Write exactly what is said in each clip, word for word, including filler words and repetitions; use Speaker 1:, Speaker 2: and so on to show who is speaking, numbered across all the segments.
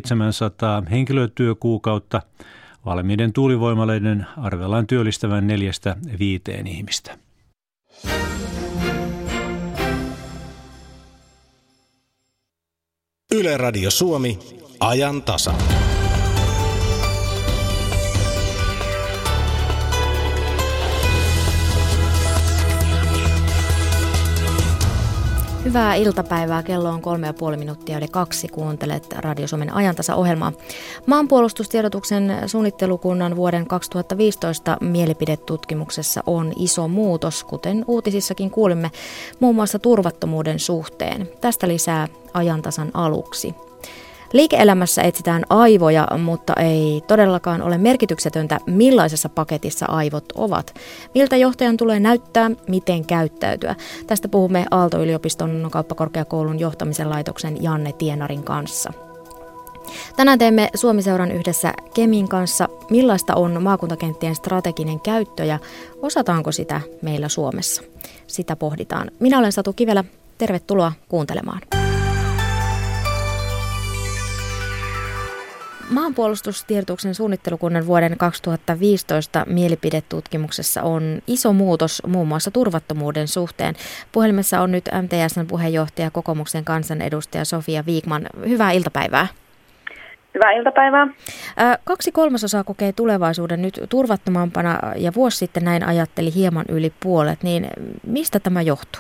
Speaker 1: seitsemänsataa henkilötyökuukautta. Valmiiden tuulivoimaloiden arvellaan työllistävän neljästä viiteen ihmistä.
Speaker 2: Yle Radio Suomi, ajan tasa.
Speaker 3: Hyvää iltapäivää. Kello on kolme ja puoli minuuttia yli kaksi. Kuuntelet Radio Suomen ajantasa-ohjelmaa. Maanpuolustustiedotuksen suunnittelukunnan vuoden kaksituhattaviisitoista mielipidetutkimuksessa on iso muutos, kuten uutisissakin kuulimme, muun muassa turvattomuuden suhteen. Tästä lisää ajantasan aluksi. Liike-elämässä etsitään aivoja, mutta ei todellakaan ole merkityksetöntä, millaisessa paketissa aivot ovat. Miltä johtajan tulee näyttää, miten käyttäytyä. Tästä puhumme Aalto-yliopiston kauppakorkeakoulun johtamisen laitoksen Janne Tienarin kanssa. Tänään teemme Suomi-seuran yhdessä Kemin kanssa, millaista on maakuntakenttien strateginen käyttö ja osataanko sitä meillä Suomessa. Sitä pohditaan. Minä olen Satu Kivelä. Tervetuloa kuuntelemaan. Maanpuolustustiedotuksen suunnittelukunnan vuoden kaksituhattaviisitoista mielipidetutkimuksessa on iso muutos muun muassa turvattomuuden suhteen. Puhelimessa on nyt M T S:n puheenjohtaja, kokoomuksen kansanedustaja Sofia Vikman. Hyvää iltapäivää.
Speaker 4: Hyvää iltapäivää.
Speaker 3: Kaksi kolmasosaa kokee tulevaisuuden nyt turvattomampana ja vuosi sitten näin ajatteli hieman yli puolet. Niin mistä tämä johtuu?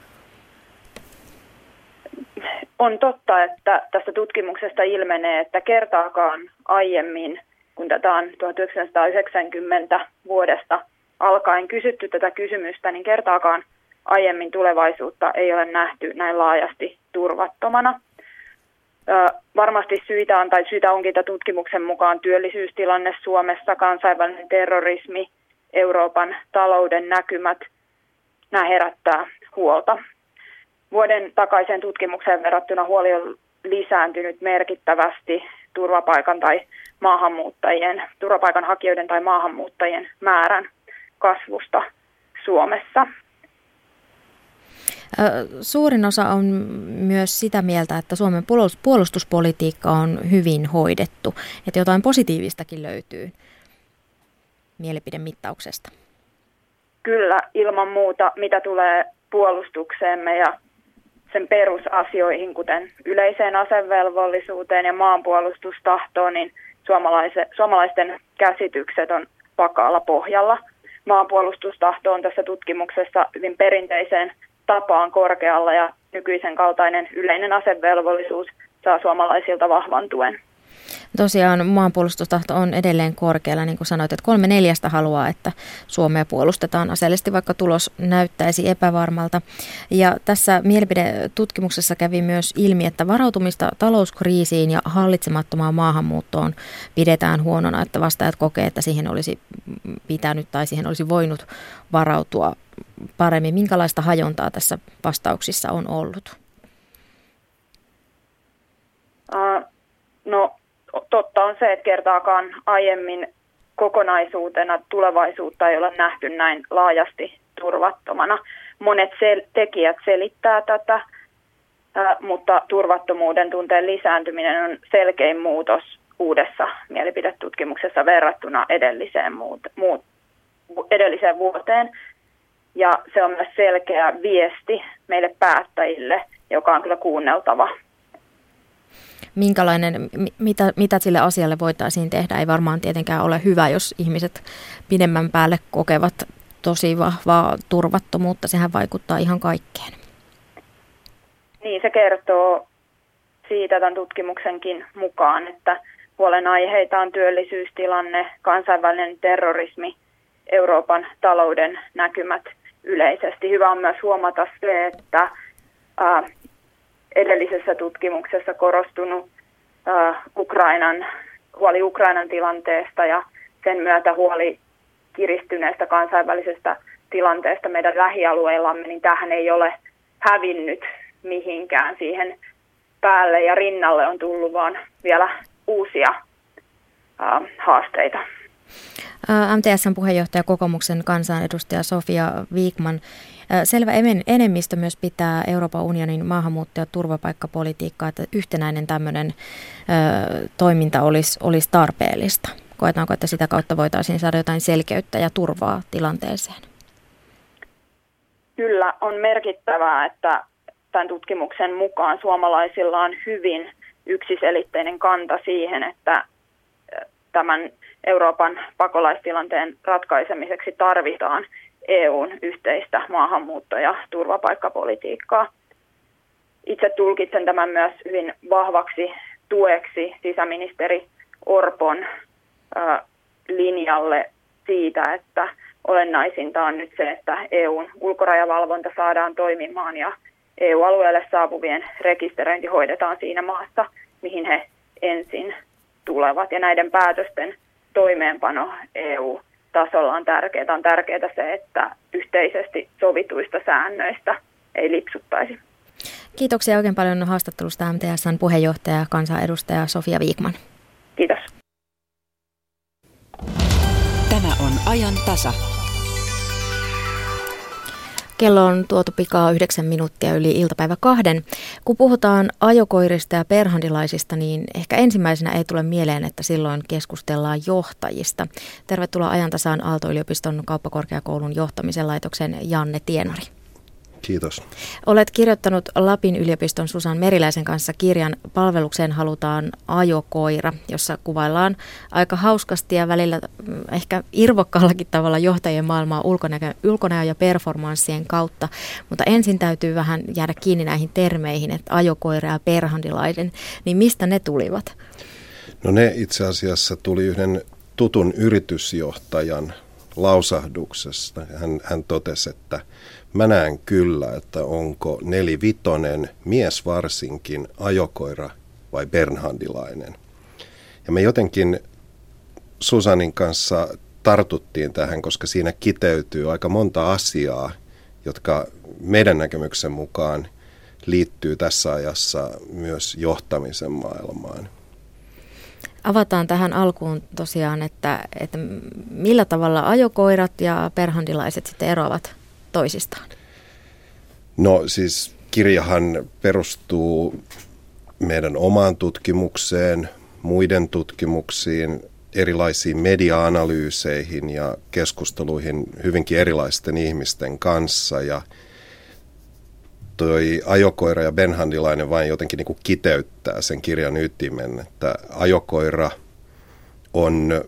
Speaker 4: On totta, että tästä tutkimuksesta ilmenee, että kertaakaan aiemmin, kun tätä on tuhatyhdeksänsataayhdeksänkymmentä vuodesta alkaen kysytty tätä kysymystä, niin kertaakaan aiemmin tulevaisuutta ei ole nähty näin laajasti turvattomana. Varmasti syitä on, tai syitä onkin tämän tutkimuksen mukaan työllisyystilanne Suomessa, kansainvälinen terrorismi, Euroopan talouden näkymät, nämä herättää huolta. Vuoden takaiseen tutkimukseen verrattuna huoli on lisääntynyt merkittävästi turvapaikan tai maahanmuuttajien, turvapaikanhakijoiden tai maahanmuuttajien määrän kasvusta Suomessa.
Speaker 3: Suurin osa on myös sitä mieltä, että Suomen puolustuspolitiikka on hyvin hoidettu, että jotain positiivistakin löytyy mielipidemittauksesta.
Speaker 4: Kyllä, ilman muuta, mitä tulee puolustukseemme ja sen perusasioihin, kuten yleiseen asevelvollisuuteen ja maanpuolustustahtoon, niin suomalaisten käsitykset on vakaalla pohjalla. Maanpuolustustahto on tässä tutkimuksessa hyvin perinteiseen tapaan korkealla ja nykyisen kaltainen yleinen asevelvollisuus saa suomalaisilta vahvan tuen.
Speaker 3: Tosiaan maanpuolustustahto on edelleen korkealla, niin kuin sanoit, että kolme neljästä haluaa, että Suomea puolustetaan aseellisesti, vaikka tulos näyttäisi epävarmalta. Ja tässä mielipidetutkimuksessa kävi myös ilmi, että varautumista talouskriisiin ja hallitsemattomaan maahanmuuttoon pidetään huonona, että vastaajat kokee, että siihen olisi pitänyt tai siihen olisi voinut varautua paremmin. Minkälaista hajontaa tässä vastauksissa on ollut?
Speaker 4: Uh, no... Totta on se, että kertaakaan aiemmin kokonaisuutena tulevaisuutta ei ole nähty näin laajasti turvattomana. Monet sel- tekijät selittää tätä, äh, mutta turvattomuuden tunteen lisääntyminen on selkein muutos uudessa mielipidetutkimuksessa verrattuna edelliseen, muut, muut, edelliseen vuoteen. Ja se on myös selkeä viesti meille päättäjille, joka on kyllä kuunneltava.
Speaker 3: Minkälainen, mitä, mitä sille asialle voitaisiin tehdä? Ei varmaan tietenkään ole hyvä, jos ihmiset pidemmän päälle kokevat tosi vahvaa turvattomuutta. Sehän vaikuttaa ihan kaikkeen.
Speaker 4: Niin, se kertoo siitä tämän tutkimuksenkin mukaan, että huolenaiheita on työllisyystilanne, kansainvälinen terrorismi, Euroopan talouden näkymät yleisesti. Hyvä on myös huomata se, että ää, edellisessä tutkimuksessa korostunut uh, Ukrainan, huoli Ukrainan tilanteesta ja sen myötä huoli kiristyneestä kansainvälisestä tilanteesta meidän lähialueillamme, niin tähän ei ole hävinnyt mihinkään. Siihen päälle ja rinnalle on tullut vaan vielä uusia uh, haasteita.
Speaker 3: M T S:n puheenjohtaja, kokoomuksen kansanedustaja Sofia Vikman. Selvä enemmistö myös pitää Euroopan unionin maahanmuutto- ja turvapaikkapolitiikkaa, että yhtenäinen tämmöinen ö, toiminta olisi, olisi tarpeellista. Koetaanko, että sitä kautta voitaisiin saada jotain selkeyttä ja turvaa tilanteeseen?
Speaker 4: Kyllä on merkittävää, että tämän tutkimuksen mukaan suomalaisilla on hyvin yksiselitteinen kanta siihen, että tämän Euroopan pakolaistilanteen ratkaisemiseksi tarvitaan E U:n yhteistä maahanmuutto- ja turvapaikkapolitiikkaa. Itse tulkitsen tämän myös hyvin vahvaksi tueksi sisäministeri Orpon äh, linjalle siitä, että olennaisinta on nyt se, että E U:n ulkorajavalvonta saadaan toimimaan ja E U-alueelle saapuvien rekisteröinti hoidetaan siinä maassa, mihin he ensin tulevat. Ja näiden päätösten toimeenpano E U-tasolla on tärkeää. On tärkeää se, että yhteisesti sovituista säännöistä ei lipsuttaisi.
Speaker 3: Kiitoksia oikein paljon haastattelusta M T S:n puheenjohtaja ja kansanedustaja Sofia Vikman.
Speaker 4: Kiitos.
Speaker 5: Tämä on ajan tasa.
Speaker 3: Kello on tuotu pikaa yhdeksän minuuttia yli iltapäivä kahden. Kun puhutaan ajokoirista ja perhandilaisista, niin ehkä ensimmäisenä ei tule mieleen, että silloin keskustellaan johtajista. Tervetuloa ajantasaan Aalto-yliopiston kauppakorkeakoulun johtamisen laitoksen Janne Tienari.
Speaker 6: Kiitos.
Speaker 3: Olet kirjoittanut Lapin yliopiston Susan Meriläisen kanssa kirjan Palvelukseen halutaan ajokoira, jossa kuvaillaan aika hauskasti ja välillä ehkä irvokkaallakin tavalla johtajien maailmaa ulkonäön ja performanssien kautta. Mutta ensin täytyy vähän jäädä kiinni näihin termeihin, että ajokoira ja perhandilainen, niin mistä ne tulivat?
Speaker 6: No ne itse asiassa tuli yhden tutun yritysjohtajan lausahduksesta. Hän, hän totesi, että mä näen kyllä, että onko nelivitonen mies varsinkin ajokoira vai bernhandilainen. Ja me jotenkin Susanin kanssa tartuttiin tähän, koska siinä kiteytyy aika monta asiaa, jotka meidän näkemyksen mukaan liittyy tässä ajassa myös johtamisen maailmaan.
Speaker 3: Avataan tähän alkuun tosiaan, että, että millä tavalla ajokoirat ja perhandilaiset sitten eroavat toisistaan?
Speaker 6: No siis kirjahan perustuu meidän omaan tutkimukseen, muiden tutkimuksiin, erilaisiin media-analyyseihin ja keskusteluihin hyvinkin erilaisten ihmisten kanssa. Ja toi ajokoira ja bernhandilainen vain jotenkin niin kuin kiteyttää sen kirjan ytimen, että ajokoira on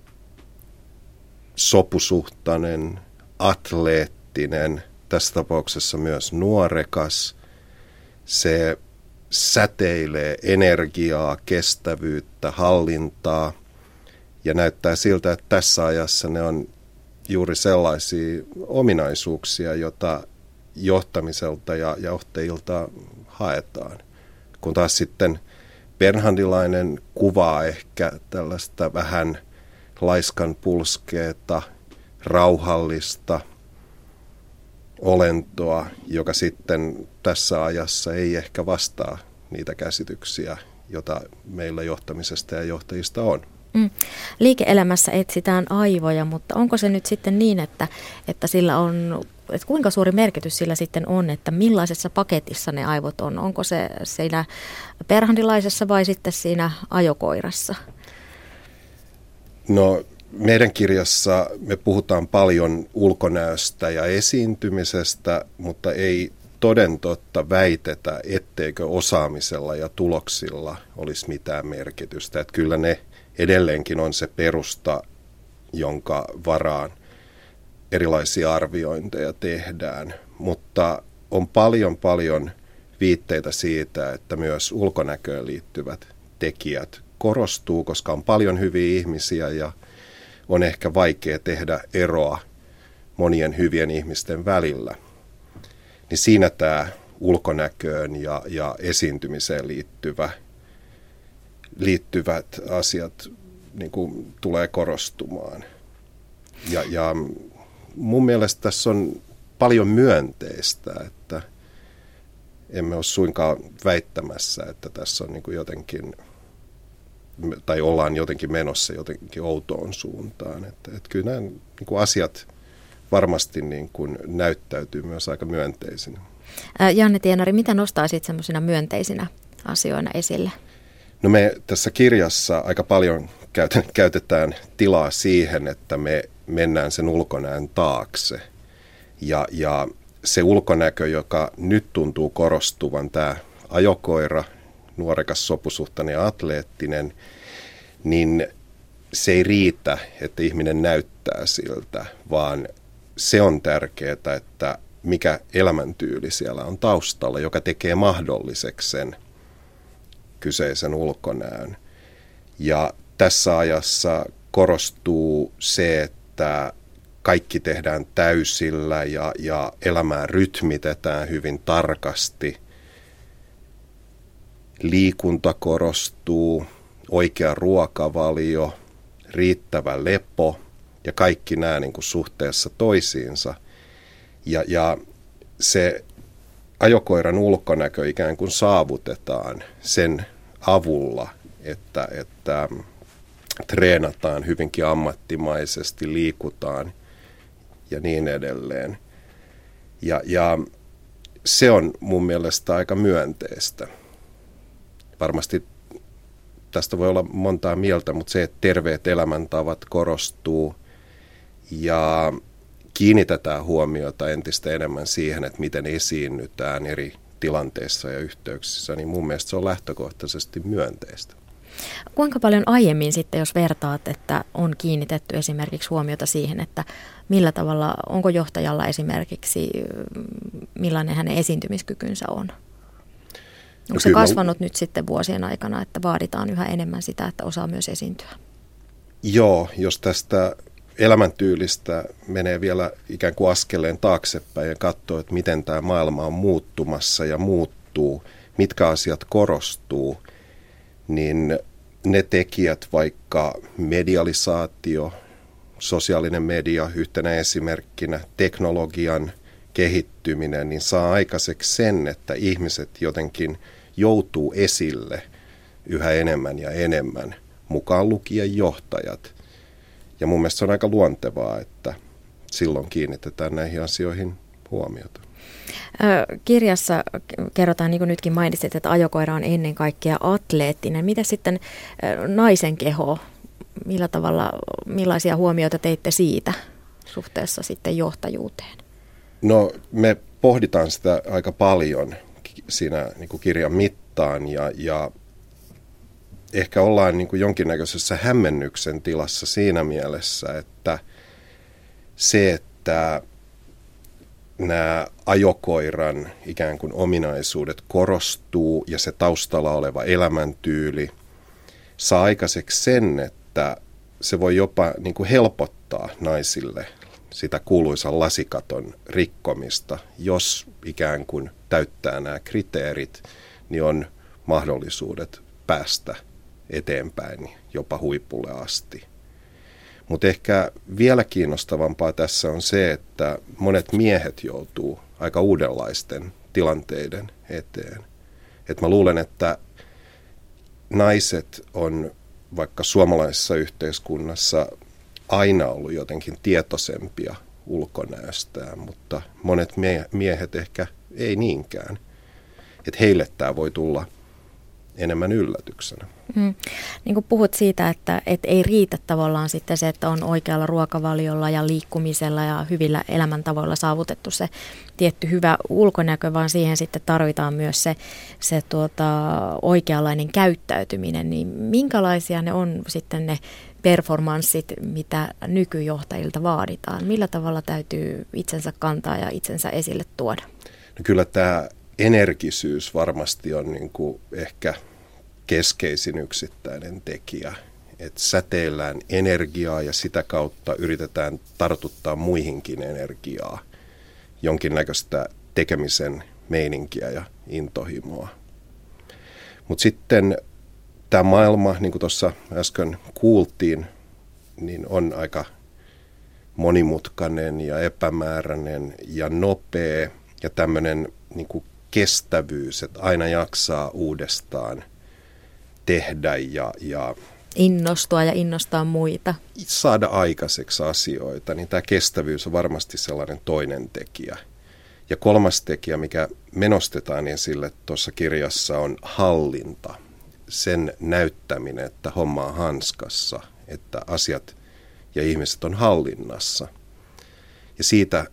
Speaker 6: sopusuhtainen, atleettinen, tässä tapauksessa myös nuorekas. Se säteilee energiaa, kestävyyttä, hallintaa ja näyttää siltä, että tässä ajassa ne on juuri sellaisia ominaisuuksia, joita johtamiselta ja johtajilta haetaan. Kun taas sitten bernhandilainen kuvaa ehkä tällaista vähän laiskan pulskeeta, rauhallista olentoa, joka sitten tässä ajassa ei ehkä vastaa niitä käsityksiä, joita meillä johtamisesta ja johtajista on.
Speaker 3: Mm. Liike-elämässä etsitään aivoja, mutta onko se nyt sitten niin, että, että sillä on, että kuinka suuri merkitys sillä sitten on, että millaisessa paketissa ne aivot on? Onko se siinä perhandilaisessa vai sitten siinä ajokoirassa?
Speaker 6: No meidän kirjassa me puhutaan paljon ulkonäöstä ja esiintymisestä, mutta ei toden totta väitetä, etteikö osaamisella ja tuloksilla olisi mitään merkitystä. Että kyllä ne edelleenkin on se perusta, jonka varaan erilaisia arviointeja tehdään, mutta on paljon paljon viitteitä siitä, että myös ulkonäköön liittyvät tekijät korostuu, koska on paljon hyviä ihmisiä ja on ehkä vaikea tehdä eroa monien hyvien ihmisten välillä. Niin siinä tämä ulkonäköön ja, ja esiintymiseen liittyvä, liittyvät asiat niin kuin tulee korostumaan. Ja, ja mun mielestä tässä on paljon myönteistä, että emme ole suinkaan väittämässä, että tässä on niin kuin jotenkin tai ollaan jotenkin menossa jotenkin outoon suuntaan. Että, että kyllä nämä niin kuin asiat varmasti niin kuin näyttäytyy myös aika myönteisinä.
Speaker 3: Janne Tienari, mitä nostaisit semmoisina myönteisinä asioina esille?
Speaker 6: No me tässä kirjassa aika paljon käytetään tilaa siihen, että me mennään sen ulkonäön taakse. Ja, ja se ulkonäkö, joka nyt tuntuu korostuvan, tämä ajokoira, nuorekas, sopusuhtainen ja atleettinen, niin se ei riitä, että ihminen näyttää siltä, vaan se on tärkeää, että mikä elämäntyyli siellä on taustalla, joka tekee mahdolliseksi sen kyseisen ulkonäön. Ja tässä ajassa korostuu se, että kaikki tehdään täysillä ja, ja elämää rytmitetään hyvin tarkasti. Liikunta korostuu, oikea ruokavalio, riittävä lepo ja kaikki nämä niin kuin suhteessa toisiinsa. Ja, ja se ajokoiran ulkonäkö ikään kuin saavutetaan sen avulla, että, että treenataan hyvinkin ammattimaisesti, liikutaan ja niin edelleen. Ja, ja se on mun mielestä aika myönteistä. Varmasti tästä voi olla montaa mieltä, mutta se, että terveet elämäntavat korostuu ja kiinnitetään huomiota entistä enemmän siihen, että miten esiinnytään eri tilanteissa ja yhteyksissä, niin mun mielestä se on lähtökohtaisesti myönteistä.
Speaker 3: Kuinka paljon aiemmin sitten, jos vertaat, että on kiinnitetty esimerkiksi huomiota siihen, että millä tavalla, onko johtajalla esimerkiksi, millainen hänen esiintymiskykynsä on? Onko se kasvanut nyt sitten vuosien aikana, että vaaditaan yhä enemmän sitä, että osaa myös esiintyä?
Speaker 6: Joo, jos tästä elämäntyylistä menee vielä ikään kuin askeleen taaksepäin ja katsoo, että miten tämä maailma on muuttumassa ja muuttuu, mitkä asiat korostuu, niin ne tekijät, vaikka medialisaatio, sosiaalinen media yhtenä esimerkkinä, teknologian kehittyminen, niin saa aikaiseksi sen, että ihmiset jotenkin joutuu esille yhä enemmän ja enemmän, mukaan lukien johtajat. Ja mun mielestä se on aika luontevaa, että silloin kiinnitetään näihin asioihin huomiota.
Speaker 3: Kirjassa kerrotaan, niin kuin nytkin mainitsit, että ajokoira on ennen kaikkea atleettinen. Miten sitten naisen keho, millä tavalla, millaisia huomioita teitte siitä suhteessa sitten johtajuuteen?
Speaker 6: No me pohditaan sitä aika paljon siinä niin kuin kirjan mittaan ja, ja ehkä ollaan niin kuin jonkinnäköisessä hämmennyksen tilassa siinä mielessä, että se, että nämä ajokoiran ikään kuin ominaisuudet korostuu ja se taustalla oleva elämäntyyli saa aikaiseksi sen, että se voi jopa niin kuin helpottaa naisille sitä kuuluisan lasikaton rikkomista. Jos ikään kuin täyttää nämä kriteerit, niin on mahdollisuudet päästä eteenpäin jopa huipulle asti. Mutta ehkä vielä kiinnostavampaa tässä on se, että monet miehet joutuu aika uudenlaisten tilanteiden eteen. Et mä luulen, että naiset on vaikka suomalaisessa yhteiskunnassa aina ollut jotenkin tietoisempia ulkonäöstään, mutta monet miehet ehkä ei niinkään. Että heille tämä voi tulla enemmän yllätyksenä.
Speaker 3: Mm. Niin kuin puhut siitä, että, että ei riitä tavallaan sitten se, että on oikealla ruokavaliolla ja liikkumisella ja hyvillä elämäntavoilla saavutettu se tietty hyvä ulkonäkö, vaan siihen sitten tarvitaan myös se, se tuota, oikeanlainen käyttäytyminen. Niin minkälaisia ne on sitten ne performanssit, mitä nykyjohtajilta vaaditaan? Millä tavalla täytyy itsensä kantaa ja itsensä esille tuoda?
Speaker 6: No kyllä tämä energisyys varmasti on niin kuin ehkä keskeisin yksittäinen tekijä, että säteillään energiaa ja sitä kautta yritetään tartuttaa muihinkin energiaa, jonkinnäköistä tekemisen meininkiä ja intohimoa. Mutta sitten tämä maailma, niin kuin tuossa äsken kuultiin, niin on aika monimutkainen ja epämääräinen ja nopea ja tämmöinen niin kuin kestävyys, että aina jaksaa uudestaan tehdä ja, ja
Speaker 3: innostua ja innostaa muita.
Speaker 6: Saada aikaiseksi asioita, niin tämä kestävyys on varmasti sellainen toinen tekijä. Ja kolmas tekijä, mikä me nostetaan esille tuossa kirjassa, on hallinta. Sen näyttäminen, että homma on hanskassa, että asiat ja ihmiset on hallinnassa. Ja siitä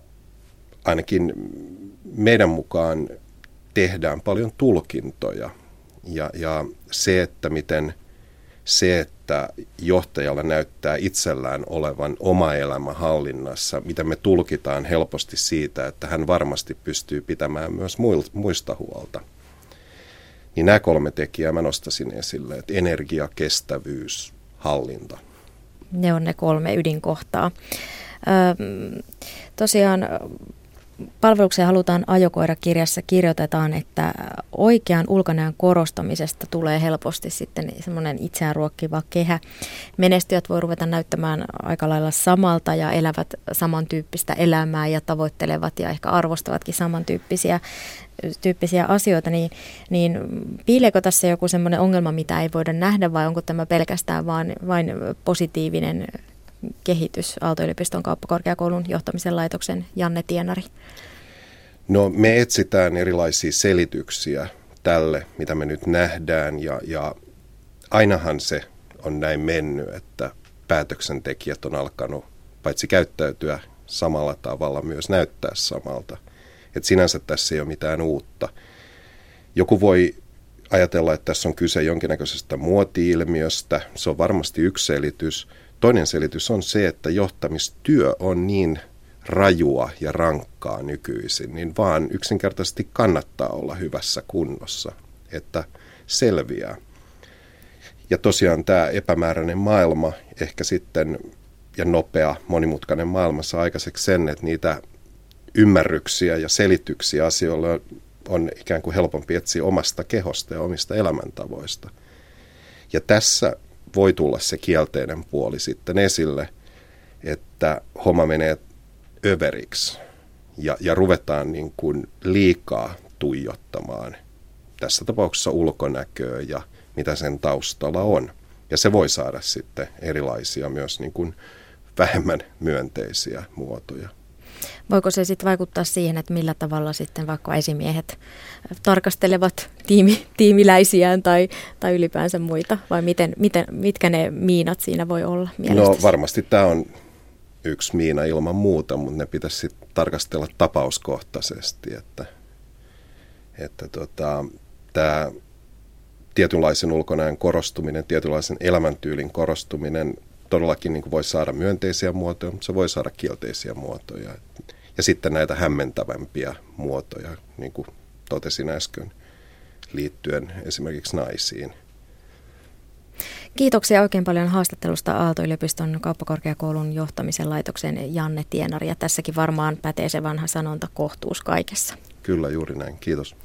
Speaker 6: ainakin meidän mukaan tehdään paljon tulkintoja. Ja, ja se, että miten se, että johtajalla näyttää itsellään olevan oma elämä hallinnassa, mitä me tulkitaan helposti siitä, että hän varmasti pystyy pitämään myös muista huolta. Niin nämä kolme tekijää mä nostasin esille, että energia, kestävyys, hallinta.
Speaker 3: Ne on ne kolme ydinkohtaa. Öö, tosiaan palvelukseen halutaan ajokoirakirjassa kirjoitetaan, että oikean ulkonäön korostamisesta tulee helposti sitten semmoinen itseään ruokkiva kehä. Menestyjät voi ruveta näyttämään aika lailla samalta ja elävät samantyyppistä elämää ja tavoittelevat ja ehkä arvostavatkin samantyyppisiä tyyppisiä asioita, niin, niin piileekö tässä joku semmoinen ongelma, mitä ei voida nähdä vai onko tämä pelkästään vain, vain positiivinen kehitys? Aalto-yliopiston kauppakorkeakoulun johtamisen laitoksen Janne Tienari.
Speaker 6: No me etsitään erilaisia selityksiä tälle, mitä me nyt nähdään ja, ja ainahan se on näin mennyt, että päätöksentekijät on alkanut paitsi käyttäytyä samalla tavalla myös näyttää samalta. Et sinänsä tässä ei ole mitään uutta. Joku voi ajatella, että tässä on kyse jonkinnäköisestä muoti-ilmiöstä. Se on varmasti yksi selitys. Toinen selitys on se, että johtamistyö on niin rajua ja rankkaa nykyisin, niin vaan yksinkertaisesti kannattaa olla hyvässä kunnossa, että selviää. Ja tosiaan tämä epämääräinen maailma ehkä sitten ja nopea monimutkainen maailma saa aikaiseksi sen, että niitä ymmärryksiä ja selityksiä asioille on ikään kuin helpompi etsiä omasta kehosta ja omista elämäntavoista. Ja tässä voi tulla se kielteinen puoli sitten esille, että homma menee överiksi ja, ja ruvetaan niin kuin liikaa tuijottamaan tässä tapauksessa ulkonäköä ja mitä sen taustalla on. Ja se voi saada sitten erilaisia myös niin kuin vähemmän myönteisiä muotoja.
Speaker 3: Voiko se sitten vaikuttaa siihen, että millä tavalla sitten vaikka esimiehet tarkastelevat tiimi, tiimiläisiään tai, tai ylipäänsä muita, vai miten, miten, mitkä ne miinat siinä voi olla mielestäsi?
Speaker 6: No varmasti tämä on yksi miina ilman muuta, mutta ne pitäisi sitten tarkastella tapauskohtaisesti, että, että tota, tämä tietynlaisen ulkonäön korostuminen, tietynlaisen elämäntyylin korostuminen todellakin niin kuin voi saada myönteisiä muotoja, mutta se voi saada kielteisiä muotoja. Ja sitten näitä hämmentävämpiä muotoja, niin kuin totesin äsken, liittyen esimerkiksi naisiin.
Speaker 3: Kiitoksia oikein paljon haastattelusta Aalto-yliopiston kauppakorkeakoulun johtamisen laitoksen Janne Tienari. Ja tässäkin varmaan pätee se vanha sanonta, kohtuus kaikessa.
Speaker 6: Kyllä, juuri näin. Kiitos.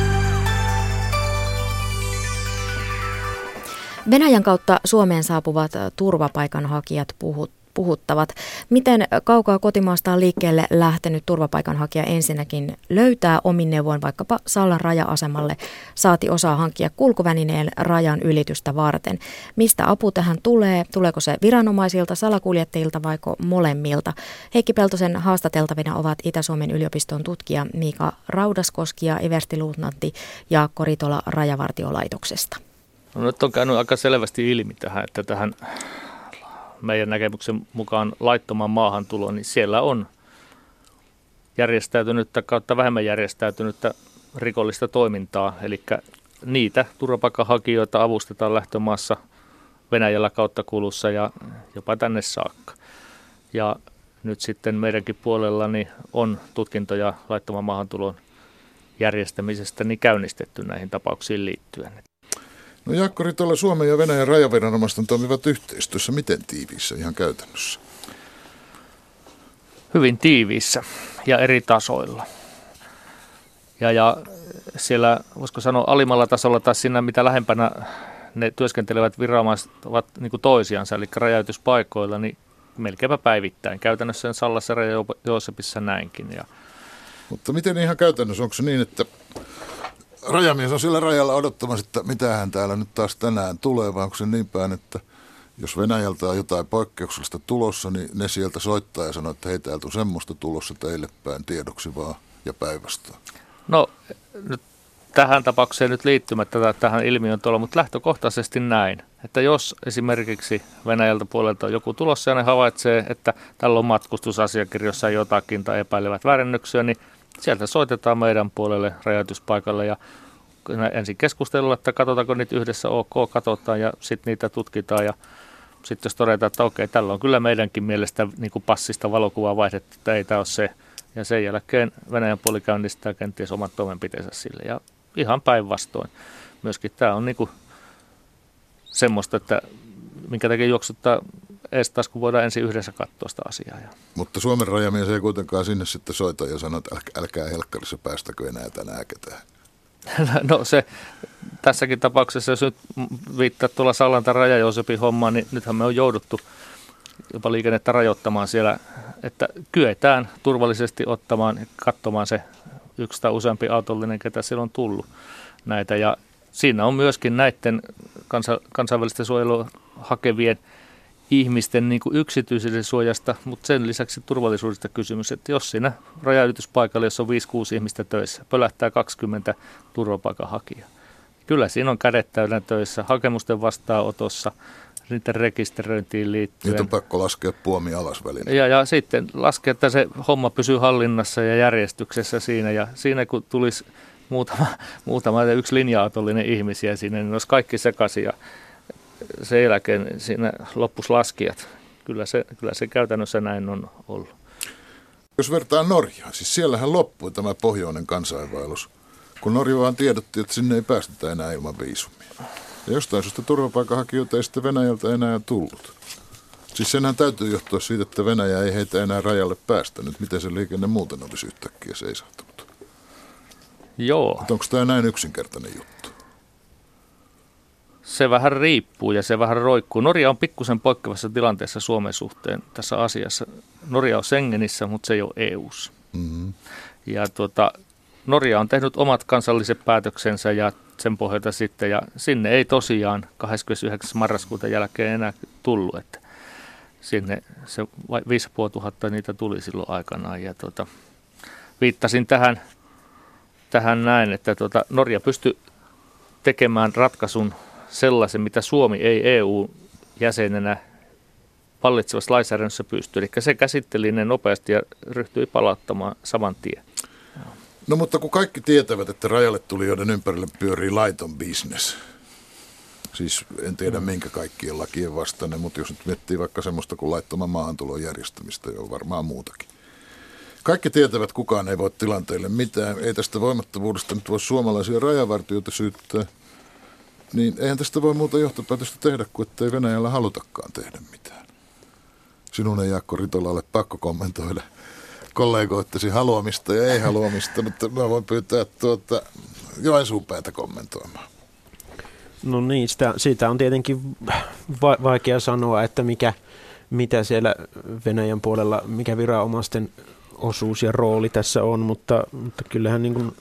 Speaker 3: Venäjän kautta Suomeen saapuvat turvapaikanhakijat puhut, puhuttavat. Miten kaukaa kotimaastaan liikkeelle lähtenyt turvapaikanhakija ensinnäkin löytää omin neuvoin vaikkapa Sallan raja-asemalle, saati osaa hankkia kulkuvälineen rajan ylitystä varten? Mistä apu tähän tulee? Tuleeko se viranomaisilta, salakuljettajilta vaiko molemmilta? Heikki Peltosen haastateltavina ovat Itä-Suomen yliopiston tutkija Miika Raudaskoski ja everstiluutnantti Jaakko Ritola Rajavartiolaitoksesta.
Speaker 7: No, nyt on käynyt aika selvästi ilmi tähän, että tähän meidän näkemyksen mukaan laittoman maahantuloon, niin siellä on järjestäytynyttä kautta vähemmän järjestäytynyttä rikollista toimintaa. Eli niitä turvapaikanhakijoita avustetaan lähtömaassa Venäjällä kautta kulussa ja jopa tänne saakka. Ja nyt sitten meidänkin puolella niin on tutkintoja laittoman maahantulon järjestämisestä niin käynnistetty näihin tapauksiin liittyen.
Speaker 8: No Jaakko Ritola, Suomen ja Venäjän rajaviranomaisten toimivat yhteistyössä. Miten tiiviissä ihan käytännössä?
Speaker 7: Hyvin tiiviissä ja eri tasoilla. Ja, ja siellä, voisiko sanoa, alimmalla tasolla tai siinä, mitä lähempänä ne työskentelevät viranomaiset ovat niin kuin toisiansa, eli rajautyspaikoilla, niin melkeinpä päivittäin. Käytännössä Sallassa ja Joosepissa näinkin. Ja
Speaker 8: mutta miten ihan käytännössä, onko se niin, että rajamies on siellä rajalla odottamassa, että mitähän täällä nyt taas tänään tulee, vai onko se niin päin, että jos Venäjältä on jotain poikkeuksellista tulossa, niin ne sieltä soittaa ja sanoo, että hei, täältä on semmoista tulossa teille päin tiedoksi vaan ja päinvastoin.
Speaker 7: No nyt tähän tapaukseen nyt liittymättä tähän ilmiön tuolla, mutta lähtökohtaisesti näin, että jos esimerkiksi Venäjältä puolelta on joku tulossa ja ne havaitsee, että tällä on matkustusasiakirjoissa jotakin tai epäilevät väärennöksiä, niin sieltä soitetaan meidän puolelle rajoituspaikalle ja ensin keskustellaan, että katsotaanko niitä yhdessä, ok, katsotaan ja sitten niitä tutkitaan ja sitten jos todetaan, että okei, tällä on kyllä meidänkin mielestä niin kuin passista valokuvaa vaihdettu, että ei tämä ole se. Ja sen jälkeen Venäjän puoli käynnistää kenties omat toimenpiteensä sille ja ihan päinvastoin. Myöskin tämä on niin kuin semmoista, että minkä takia juoksuttaa ees taas, kun voidaan ensin yhdessä katsoa sitä asiaa.
Speaker 8: Mutta Suomen rajamies ei kuitenkaan sinne sitten soita ja sano, että älkää helkkarissa päästäkö enää tänään ketään.
Speaker 7: No se tässäkin tapauksessa, jos nyt viittaa tuolla Sallantan Raja-Joosepin hommaan, niin nythän me on jouduttu jopa liikennettä rajoittamaan siellä, että kyetään turvallisesti ottamaan, katsomaan se yksi tai useampi autollinen, ketä siellä on tullut näitä. Ja siinä on myöskin näiden kansa, kansainvälistä suojelua hakevien ihmisten niin kuin yksityisyyden suojasta, mutta sen lisäksi turvallisuudesta kysymys, että jos siinä rajanylityspaikalla, jos on viisi kuusi ihmistä töissä, pölähtää kaksikymmentä turvapaikanhakijaa. Kyllä siinä on kädet täynnä töissä, hakemusten vastaanotossa, niiden rekisteröintiin liittyen.
Speaker 8: Nyt on pakko laskea puomi alas väliin.
Speaker 7: Ja, ja sitten laskea, että se homma pysyy hallinnassa ja järjestyksessä siinä. Ja siinä kun tulisi muutama, muutama yksi linja-autollinen ihmisiä siinä, niin olisi kaikki sekaisin. Ja sen jälkeen siinä loppus laskijat. Kyllä se, kyllä se käytännössä näin on ollut.
Speaker 8: Jos vertaa Norjaan, siis siellähän loppui tämä pohjoinen kansainvaellus, kun Norja vaan tiedotti, että sinne ei päästetä enää ilman viisumia. Ja jostain syystä turvapaikanhakijoita ei sitten Venäjältä enää tullut. Siis senhän täytyy johtua siitä, että Venäjä ei heitä enää rajalle päästänyt. Miten se liikenne muuten olisi yhtäkkiä seisahtunut?
Speaker 7: Joo.
Speaker 8: Mutta onko tämä näin yksinkertainen juttu?
Speaker 7: Se vähän riippuu ja se vähän roikkuu. Norja on pikkusen poikkeavassa tilanteessa Suomen suhteen tässä asiassa. Norja on Schengenissä, mutta se ei ole E U:ssa. Mm-hmm. Ja tuota, Norja on tehnyt omat kansalliset päätöksensä ja sen pohjalta sitten, ja sinne ei tosiaan kahdeskymmenesyhdeksäs marraskuuta jälkeen enää tullut, että sinne se viisituhatta niitä tuli silloin aikanaan, ja tuota, viittasin tähän, tähän näin, että tuota, Norja pystyi tekemään ratkaisun sellaisen, mitä Suomi ei E U-jäsenenä vallitsevassa lainsäädännössä pystyi, eli se käsitteli ne nopeasti ja ryhtyi palauttamaan saman tien.
Speaker 8: No mutta kun kaikki tietävät, että rajalle tulijoiden ympärille pyörii laiton business, siis en tiedä minkä kaikkien lakien vastainen, mutta jos nyt miettii vaikka semmoista kuin laittoman maahantulon järjestämistä, jo varmaan muutakin. Kaikki tietävät, kukaan ei voi tilanteelle mitään, ei tästä voimattavuudesta nyt voi suomalaisia rajavartijoita syyttää, niin eihän tästä voi muuta johtopäätöstä tehdä, kuin ettei Venäjällä halutakaan tehdä mitään. Sinun ei Jaakko Ritola ole pakko kommentoida kollegoittesi haluamista ja ei haluamista, mutta mä voin pyytää tuota Joensuun päätä kommentoimaan.
Speaker 9: No niin, sitä, siitä on tietenkin va- vaikea sanoa, että mikä, mitä siellä Venäjän puolella, mikä viranomaisten osuus ja rooli tässä on, mutta, mutta kyllähän niin kuin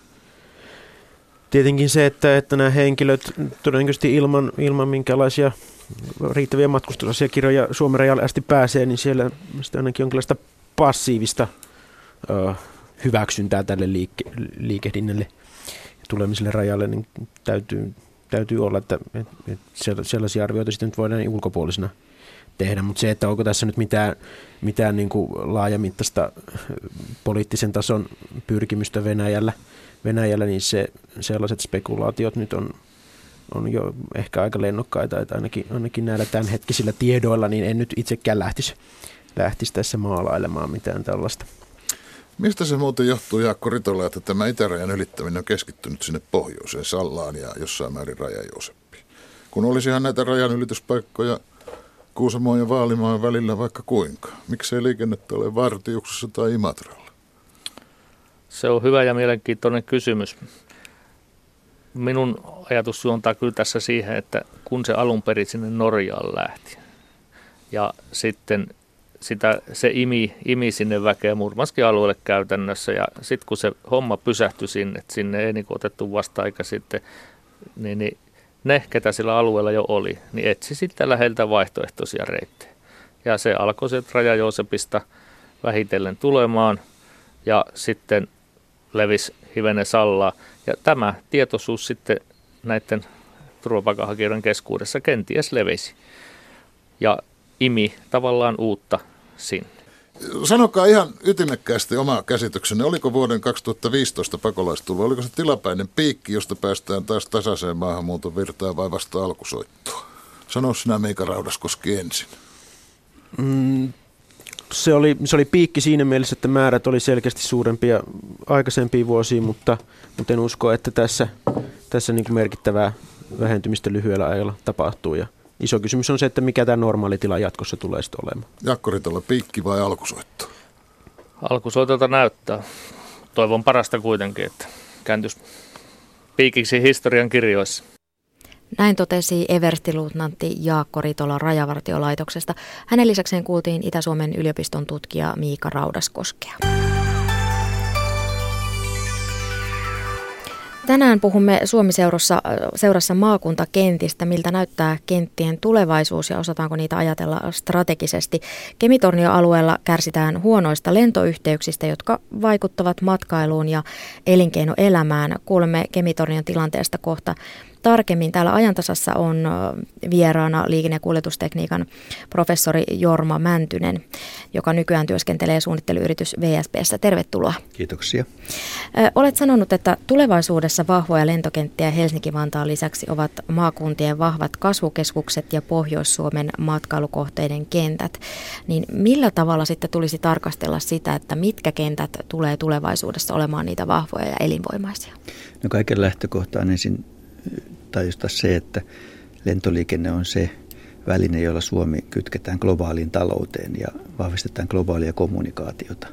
Speaker 9: tietenkin se, että, että nämä henkilöt todennäköisesti ilman, ilman minkälaisia riittäviä matkustusasiakirjoja Suomen rajalle asti pääsee, niin siellä ainakin jonkinlaista passiivista ö, hyväksyntää tälle liike, liikehdinnälle ja tulemiselle rajalle, niin täytyy, täytyy olla, että, että sellaisia arvioita sitten nyt voidaan ulkopuolisena tehdä, mutta se, että onko tässä nyt mitään, mitään niin kuin laajamittaista poliittisen tason pyrkimystä Venäjällä, Venäjällä niin se, sellaiset spekulaatiot nyt on, on jo ehkä aika lennokkaita, että ainakin, ainakin näillä tämänhetkisillä tiedoilla niin en nyt itsekään lähtisi, lähtisi tässä maalailemaan mitään tällaista.
Speaker 8: Mistä se muuten johtuu, Jaakko Ritola, että tämä itärajan ylittäminen on keskittynyt sinne pohjoiseen Sallaan ja jossain määrin Raja-Jooseppiin? Kun olisihan näitä rajanylityspaikkoja Kuusamoon ja Vaalimaan välillä vaikka kuinka. Miksei liikennettä ole Vartiuksessa tai Imatralla?
Speaker 7: Se on hyvä ja mielenkiintoinen kysymys. Minun ajatus juontaa kyllä tässä siihen, että kun se alun perin sinne Norjaan lähti ja sitten sitä, se imi, imi sinne väkeä Murmanskin alueelle käytännössä. Ja sitten kun se homma pysähtyi sinne, että sinne ei niin otettu vasta aika sitten, niin, niin ne, ketä sillä alueella jo oli, niin etsi sitten läheltä vaihtoehtoisia reittejä. Ja se alkoi sieltä Raja-Joosepista vähitellen tulemaan ja sitten levisi hivenen sallaa. Ja tämä tietoisuus sitten näiden turvapaikanhakijoiden keskuudessa kenties levisi ja imi tavallaan uutta sinne.
Speaker 8: Sanokaa ihan ytimekkäästi oma käsityksenne. Oliko vuoden kaksituhattaviisitoista pakolaistulo, oliko se tilapäinen piikki, josta päästään taas tasaiseen maahanmuuton virtaan vai vasta alkusoittoa? Sano sinä Miika Raudaskoski ensin.
Speaker 9: Mm, se, oli, se oli piikki siinä mielessä, että määrät oli selkeästi suurempia aikaisempiin vuosiin, mutta, mutta en usko, että tässä, tässä niin kuin merkittävää vähentymistä lyhyellä ajalla tapahtuu. Ja iso kysymys on se, että mikä tämä normaali tila jatkossa tulee sitten olemaan.
Speaker 8: Jaakko Ritola, piikki vai alkusoitto?
Speaker 7: Alkusoitolta näyttää. Toivon parasta kuitenkin, että kääntyisi piikiksi historian kirjoissa.
Speaker 3: Näin totesi everstiluutnantti Jaakko Ritola Rajavartiolaitoksesta. Hänen lisäkseen kuultiin Itä-Suomen yliopiston tutkija Miika Raudaskoskea. Tänään puhumme Suomi-seurassa seurassa maakuntakentistä, miltä näyttää kenttien tulevaisuus ja osataanko niitä ajatella strategisesti. Kemi-Tornio-alueella kärsitään huonoista lentoyhteyksistä, jotka vaikuttavat matkailuun ja elinkeinoelämään. Kuulemme Kemi-Tornion tilanteesta kohta tarkemmin. Täällä Ajantasassa on vieraana liikenne- ja kuljetustekniikan professori Jorma Mäntynen, joka nykyään työskentelee suunnitteluyritys V S P:ssä. Tervetuloa.
Speaker 10: Kiitoksia.
Speaker 3: Olet sanonut, että tulevaisuudessa vahvoja lentokenttiä Helsinki-Vantaan lisäksi ovat maakuntien vahvat kasvukeskukset ja Pohjois-Suomen matkailukohteiden kentät. Niin millä tavalla sitten tulisi tarkastella sitä, että mitkä kentät tulee tulevaisuudessa olemaan niitä vahvoja ja elinvoimaisia?
Speaker 10: No kaiken lähtökohta on ensin tajusta se, että lentoliikenne on se väline, jolla Suomi kytketään globaaliin talouteen ja vahvistetaan globaalia kommunikaatiota.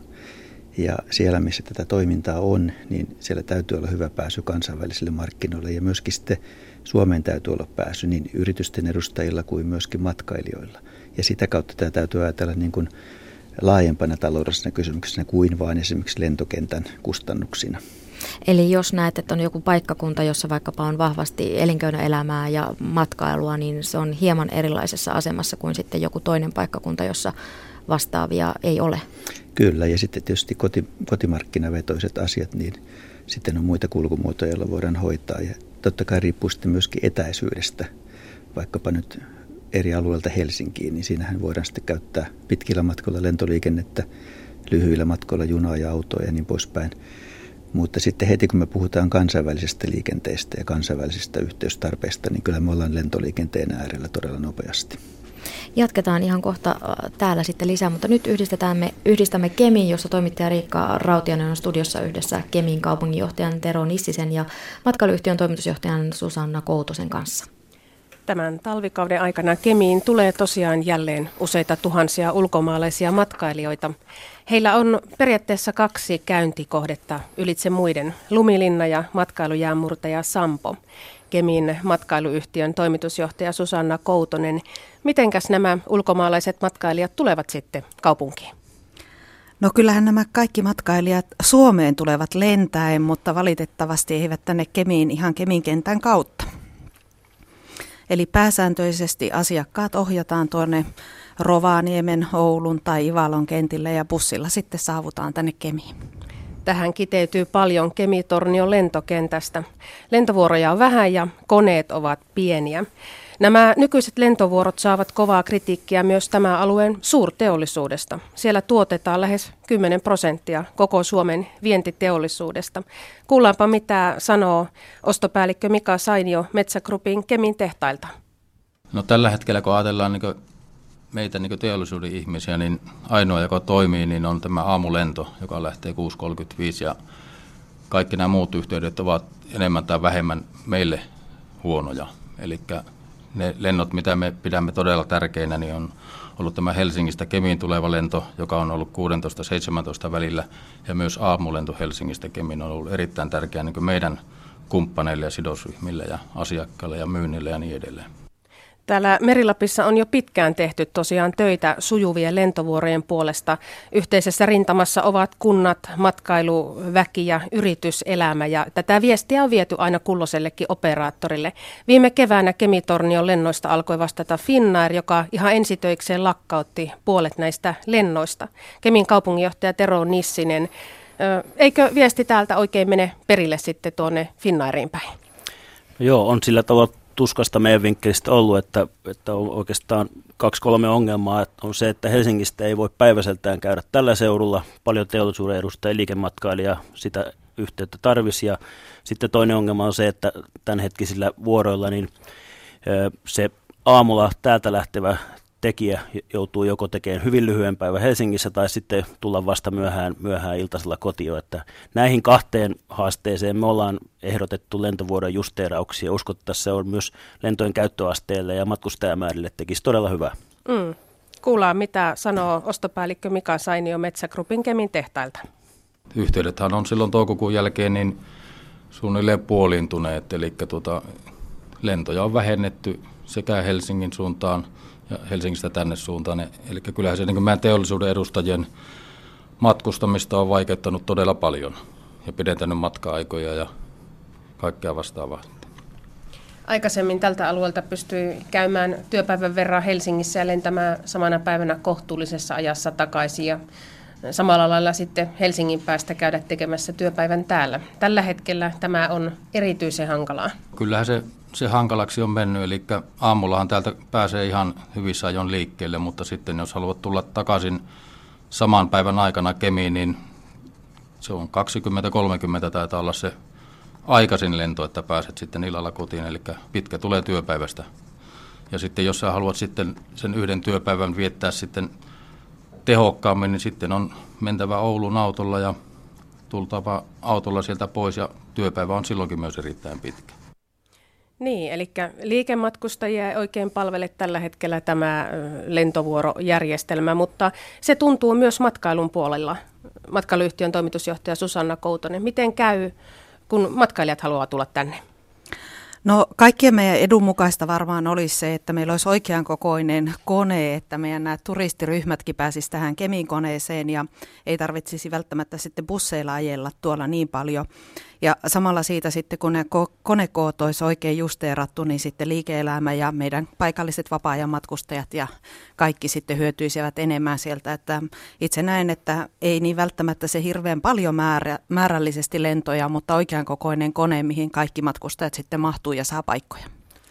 Speaker 10: Ja siellä, missä tätä toimintaa on, niin siellä täytyy olla hyvä pääsy kansainvälisille markkinoille ja myöskin sitten Suomeen täytyy olla pääsy niin yritysten edustajilla kuin myöskin matkailijoilla. Ja sitä kautta tämä täytyy ajatella niin kuin laajempana taloudellisena kysymyksenä kuin vain esimerkiksi lentokentän kustannuksina.
Speaker 3: Eli jos näet, että on joku paikkakunta, jossa vaikkapa on vahvasti elinkeinoelämää ja matkailua, niin se on hieman erilaisessa asemassa kuin sitten joku toinen paikkakunta, jossa vastaavia ei ole.
Speaker 10: Kyllä, ja sitten tietysti koti, kotimarkkinavetoiset asiat, niin sitten on muita kulkumuotoja, joilla voidaan hoitaa. Ja totta kai riippuu sitten myöskin etäisyydestä, vaikkapa nyt eri alueelta Helsinkiin, niin siinähän voidaan sitten käyttää pitkillä matkoilla lentoliikennettä, lyhyillä matkoilla junaa ja autoa ja niin poispäin. Mutta sitten heti kun me puhutaan kansainvälisestä liikenteestä ja kansainvälisistä yhteystarpeista, niin kyllä me ollaan lentoliikenteen äärellä todella nopeasti.
Speaker 3: Jatketaan ihan kohta täällä sitten lisää, mutta nyt yhdistämme, yhdistämme Kemiin, jossa toimittaja Riikka Rautiainen on studiossa yhdessä Kemin kaupunginjohtajan Tero Nissisen ja matkailuyhtiön toimitusjohtajan Susanna Koutosen kanssa.
Speaker 11: Tämän talvikauden aikana Kemiin tulee tosiaan jälleen useita tuhansia ulkomaalaisia matkailijoita. Heillä on periaatteessa kaksi käyntikohdetta ylitse muiden, Lumilinna ja matkailujäänmurtaja Sampo. Kemin matkailuyhtiön toimitusjohtaja Susanna Koutonen, mitenkäs nämä ulkomaalaiset matkailijat tulevat sitten kaupunkiin?
Speaker 12: No kyllähän nämä kaikki matkailijat Suomeen tulevat lentäen, mutta valitettavasti eivät tänne Kemiin ihan Kemin kentän kautta. Eli pääsääntöisesti asiakkaat ohjataan tuonne Rovaniemen, Oulun tai Ivalon kentille ja bussilla sitten saavutaan tänne Kemiin.
Speaker 11: Tähän kiteytyy paljon Kemi-Tornion lentokentästä. Lentovuoroja on vähän ja koneet ovat pieniä. Nämä nykyiset lentovuorot saavat kovaa kritiikkiä myös tämän alueen suurteollisuudesta. Siellä tuotetaan lähes kymmenen prosenttia koko Suomen vientiteollisuudesta. Kuullaanpa mitä sanoo ostopäällikkö Mika Sainio Metsä Groupin Kemin tehtailta.
Speaker 13: No tällä hetkellä kun ajatellaan niin kuin meitä niin kuin teollisuuden ihmisiä, niin ainoa joka toimii niin on tämä aamulento, joka lähtee kuusi kolmekymmentäviisi ja kaikki nämä muut yhteydet ovat enemmän tai vähemmän meille huonoja. Eli ne lennot, mitä me pidämme todella tärkeinä, niin on ollut tämä Helsingistä Kemiin tuleva lento, joka on ollut kuusitoista seitsemäntoista välillä, ja myös aamulento Helsingistä Kemiin on ollut erittäin tärkeä niin kuin meidän kumppaneille ja sidosryhmille ja asiakkaille ja myynnille ja niin edelleen.
Speaker 11: Täällä Meri-Lapissa on jo pitkään tehty tosiaan töitä sujuvien lentovuorojen puolesta. Yhteisessä rintamassa ovat kunnat, matkailu, väki ja yrityselämä, ja tätä viestiä on viety aina kulloisellekin operaattorille. Viime keväänä Kemi-Tornion lennoista alkoi vastata Finnair, joka ihan ensitöikseen lakkautti puolet näistä lennoista. Kemin kaupunginjohtaja Tero Nissinen, eikö viesti täältä oikein mene perille sitten tuonne Finnairiin päin?
Speaker 14: Joo, on sillä tavalla tuskasta meidän vinkkelistä ollut, että, että on oikeastaan kaksi kolme ongelmaa. Että on se, että Helsingistä ei voi päiväseltään käydä tällä seudulla. Paljon teollisuuden edustajia, liikematkailija sitä yhteyttä tarvisi. Ja sitten toinen ongelma on se, että tämänhetkisillä vuoroilla niin se aamulla täältä lähtevä tekijä joutuu joko tekemään hyvin lyhyen päivän Helsingissä tai sitten tulla vasta myöhään, myöhään iltaisella kotiin. Että näihin kahteen haasteeseen me ollaan ehdotettu lentovuoron justeerauksia. Uskottaisiin, se on myös lentojen käyttöasteelle ja matkustajamäärille tekisi todella hyvää.
Speaker 11: Mm. Kuullaan, mitä sanoo ostopäällikkö Mika Sainio Metsä Groupin Kemin tehtailta.
Speaker 13: Yhteydethän on silloin toukokuun jälkeen niin suunnilleen puoliintuneet, eli tuota, lentoja on vähennetty sekä Helsingin suuntaan ja Helsingistä tänne suuntaan. Eli kyllähän se niin meidän teollisuuden edustajien matkustamista on vaikeuttanut todella paljon ja pidentänyt matka-aikoja ja kaikkea vastaavaa.
Speaker 11: Aikaisemmin tältä alueelta pystyi käymään työpäivän verran Helsingissä ja lentämään samana päivänä kohtuullisessa ajassa takaisin ja samalla lailla sitten Helsingin päästä käydä tekemässä työpäivän täällä. Tällä hetkellä tämä on erityisen hankalaa.
Speaker 13: Kyllähän se, se hankalaksi on mennyt, eli aamullahan täältä pääsee ihan hyvissä ajoin liikkeelle, mutta sitten jos haluat tulla takaisin saman päivän aikana Kemiin, niin se on kaksikymmentä kolmekymmentä taitaa olla se aikaisin lento, että pääset sitten illalla kotiin, eli pitkä tulee työpäivästä. Ja sitten jos sä haluat sitten sen yhden työpäivän viettää sitten tehokkaammin, niin sitten on mentävä Oulun autolla ja tultava autolla sieltä pois ja työpäivä on silloinkin myös erittäin pitkä.
Speaker 11: Niin, eli liikematkustajia ei oikein palvele tällä hetkellä tämä lentovuorojärjestelmä, mutta se tuntuu myös matkailun puolella. Matkailuyhtiön toimitusjohtaja Susanna Koutonen, miten käy, kun matkailijat haluavat tulla tänne?
Speaker 12: No kaikkien meidän edun mukaista varmaan olisi se, että meillä olisi oikean kokoinen kone, että meidän nämä turistiryhmätkin pääsisivät tähän Kemin koneeseen ja ei tarvitsisi välttämättä sitten busseilla ajella tuolla niin paljon. Ja samalla siitä sitten, kun ne ko- konekoot olisi oikein justeerattu, niin sitten liike-elämä ja meidän paikalliset vapaa-ajan matkustajat ja kaikki sitten hyötyisivät enemmän sieltä. Että itse näen, että ei niin välttämättä se hirveän paljon määrä, määrällisesti lentoja, mutta oikean kokoinen kone, mihin kaikki matkustajat sitten mahtuu ja saa paikkoja.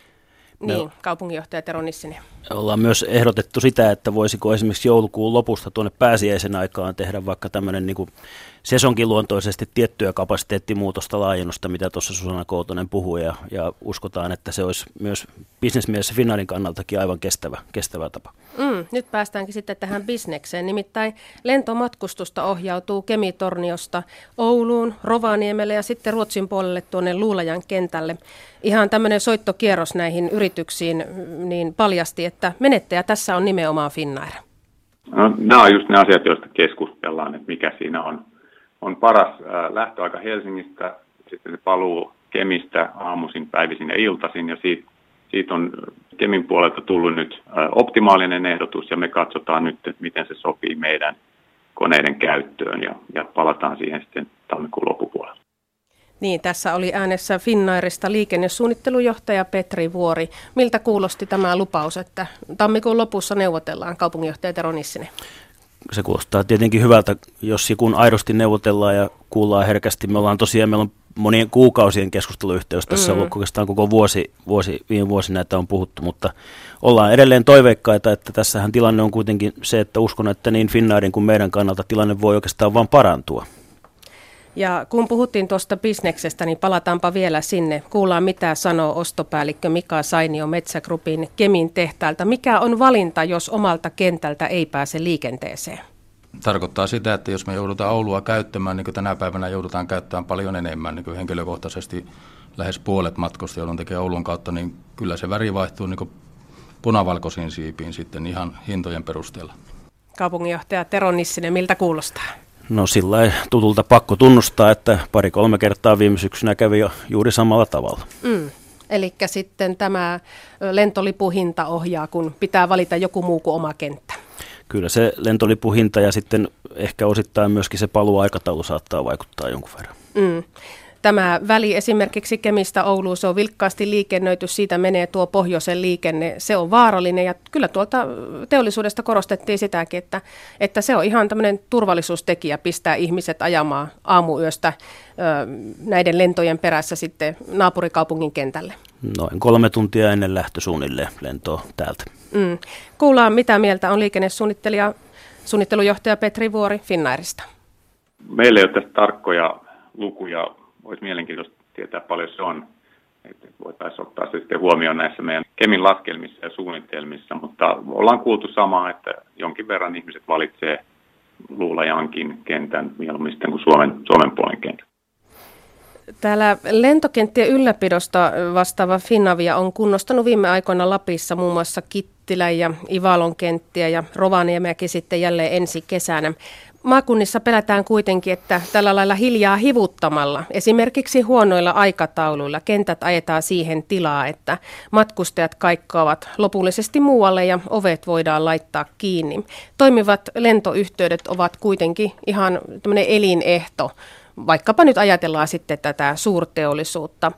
Speaker 11: Niin, kaupunginjohtaja Tero Nissinen.
Speaker 14: Ollaan myös ehdotettu sitä, että voisiko esimerkiksi joulukuun lopusta tuonne pääsiäisen aikaan tehdä vaikka tämmöinen niin kuin sesonkiluontoisesti tiettyä kapasiteettimuutosta, laajennusta, mitä tuossa Susanna Koutonen puhui, ja, ja uskotaan, että se olisi myös bisnesmielessä Finnairin kannaltakin aivan kestävä, kestävä tapa.
Speaker 11: Mm, nyt päästäänkin sitten tähän bisnekseen, nimittäin lentomatkustusta ohjautuu Kemi-Torniosta Ouluun, Rovaniemelle ja sitten Ruotsin puolelle tuonne Luulajan kentälle. Ihan tämmöinen soittokierros näihin yrityksiin niin paljasti, että menettäjä tässä on nimenomaan Finnair.
Speaker 15: No, nämä on just ne asiat, joista keskustellaan, että mikä siinä on, on paras ää, lähtöaika Helsingistä, sitten se paluu Kemistä aamuisin, päivisin ja iltaisin, ja siitä, siitä on Kemin puolelta tullut nyt ää, optimaalinen ehdotus, ja me katsotaan nyt, että miten se sopii meidän koneiden käyttöön, ja, ja palataan siihen sitten tammikuun loppupuolella.
Speaker 11: Niin, tässä oli äänessä Finnairista liikennesuunnittelujohtaja Petri Vuori. Miltä kuulosti tämä lupaus, että tammikuun lopussa neuvotellaan, kaupunginjohtaja Tero Nissinen?
Speaker 14: Se kuulostaa tietenkin hyvältä, jos ja kun aidosti neuvotellaan ja kuullaan herkästi. Me ollaan tosiaan, meillä on monien kuukausien keskusteluyhteys tässä mm. ollut oikeastaan koko vuosi, vuosi, viime vuosina, että on puhuttu, mutta ollaan edelleen toiveikkaita, että tässähän tilanne on kuitenkin se, että uskon, että niin Finnairin kuin meidän kannalta tilanne voi oikeastaan vaan parantua.
Speaker 11: Ja kun puhuttiin tuosta bisneksestä, niin palataanpa vielä sinne. Kuullaan, mitä sanoo ostopäällikkö Mika Sainio Metsä Groupin Kemin tehtailta. Mikä on valinta, jos omalta kentältä ei pääse liikenteeseen?
Speaker 13: Tarkoittaa sitä, että jos me joudutaan Oulua käyttämään, niin kuin tänä päivänä joudutaan käyttämään paljon enemmän, niin kuin henkilökohtaisesti lähes puolet matkosta joudun tekemään Oulun kautta, niin kyllä se väri vaihtuu niin kuin punavalkoisiin siipiin sitten ihan hintojen perusteella.
Speaker 11: Kaupunginjohtaja Tero Nissinen, miltä kuulostaa?
Speaker 14: No sillä tutulta pakko tunnustaa, että pari-kolme kertaa viime syksynä kävi jo juuri samalla tavalla.
Speaker 11: Mm. Eli sitten tämä lentolipuhinta ohjaa, kun pitää valita joku muu kuin oma kenttä.
Speaker 14: Kyllä se lentolipuhinta ja sitten ehkä osittain myöskin se paluuaikataulu saattaa vaikuttaa jonkun verran.
Speaker 11: Mm. Tämä väli esimerkiksi Kemistä Ouluun, se on vilkkaasti liikennöity, siitä menee tuo pohjoisen liikenne, se on vaarallinen ja kyllä tuolta teollisuudesta korostettiin sitäkin, että, että se on ihan tämmöinen turvallisuustekijä pistää ihmiset ajamaan aamuyöstä ö, näiden lentojen perässä sitten naapurikaupungin kentälle.
Speaker 14: Noin kolme tuntia ennen lähtö suunnilleen lentoa täältä.
Speaker 11: Mm. Kuullaan, mitä mieltä on liikennesuunnittelija, suunnittelujohtaja Petri Vuori Finnairista.
Speaker 15: Meillä ei ole tästä tarkkoja lukuja. Olisi mielenkiintoista tietää paljon se on, että voitaisiin ottaa se sitten huomioon näissä meidän Kemin laskelmissa ja suunnitelmissa, mutta ollaan kuultu samaa, että jonkin verran ihmiset valitsee Luulajankin kentän mieluummin kuin Suomen, Suomen puolen kentän.
Speaker 11: Täällä lentokenttien ylläpidosta vastaava Finavia on kunnostanut viime aikoina Lapissa muun muassa Kittilän ja Ivalon kenttiä ja Rovaniemeäkin sitten jälleen ensi kesänä. Maakunnissa pelätään kuitenkin, että tällä lailla hiljaa hivuttamalla, esimerkiksi huonoilla aikatauluilla, kentät ajetaan siihen tilaa, että matkustajat kaikkoavat lopullisesti muualle ja ovet voidaan laittaa kiinni. Toimivat lentoyhteydet ovat kuitenkin ihan tämmöinen elinehto, vaikkapa nyt ajatellaan sitten tätä suurteollisuutta.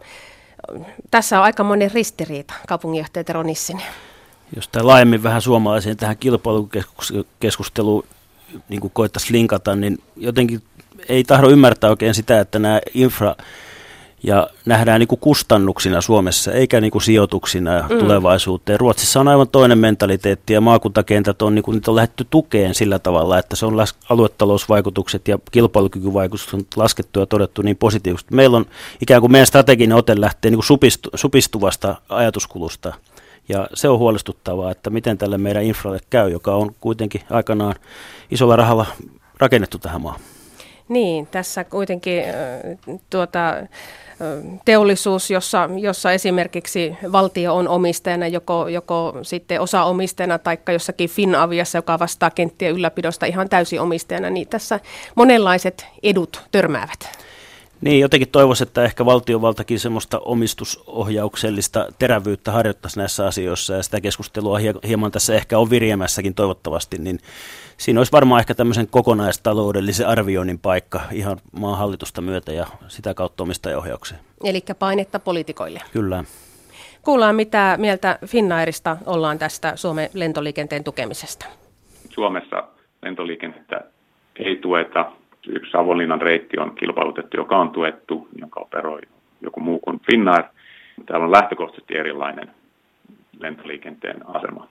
Speaker 11: Tässä on aikamoinen ristiriita, kaupunginjohtaja Tero Nissinen.
Speaker 14: Jos tämä laajemmin vähän suomalaiseen tähän kilpailukeskusteluun niin kuin koettaisiin linkata, niin jotenkin ei tahdo ymmärtää oikein sitä, että nämä infra ja nähdään niin kuin kustannuksina Suomessa, eikä niin kuin sijoituksina mm. tulevaisuuteen. Ruotsissa on aivan toinen mentaliteetti ja maakuntakentät on, niin kuin, niitä on lähdetty tukeen sillä tavalla, että se on las- aluetalousvaikutukset ja kilpailukykyvaikutukset on laskettu ja todettu niin positiivisesti. Meillä on ikään kuin meidän strateginen ote lähtee niin kuin supistu- supistuvasta ajatuskulusta. Ja se on huolestuttavaa, että miten tälle meidän infralle käy, joka on kuitenkin aikanaan isolla rahalla rakennettu tähän maahan.
Speaker 11: Niin, tässä kuitenkin tuota, teollisuus, jossa, jossa esimerkiksi valtio on omistajana, joko, joko sitten osaomistajana tai jossakin Finaviassa, joka vastaa kenttien ylläpidosta ihan täysin omistajana, niin tässä monenlaiset edut törmäävät.
Speaker 14: Niin, jotenkin toivoisin, että ehkä valtiovaltakin semmoista omistusohjauksellista terävyyttä harjoittaisi näissä asioissa, ja sitä keskustelua hieman tässä ehkä on viriämässäkin toivottavasti, niin siinä olisi varmaan ehkä tämmöisen kokonaistaloudellisen arvioinnin paikka ihan maan hallitusta myötä ja sitä kautta omistajaohjaukseen.
Speaker 11: Eli painetta poliitikoille.
Speaker 14: Kyllä.
Speaker 11: Kuullaan, mitä mieltä Finnairista ollaan tästä Suomen lentoliikenteen tukemisesta.
Speaker 15: Suomessa lentoliikennettä ei tueta. Yksi Savonlinnan reitti on kilpailutettu, joka on tuettu, jonka operoi joku muu kuin Finnair. Täällä on lähtökohtaisesti erilainen lentoliikenteen asema.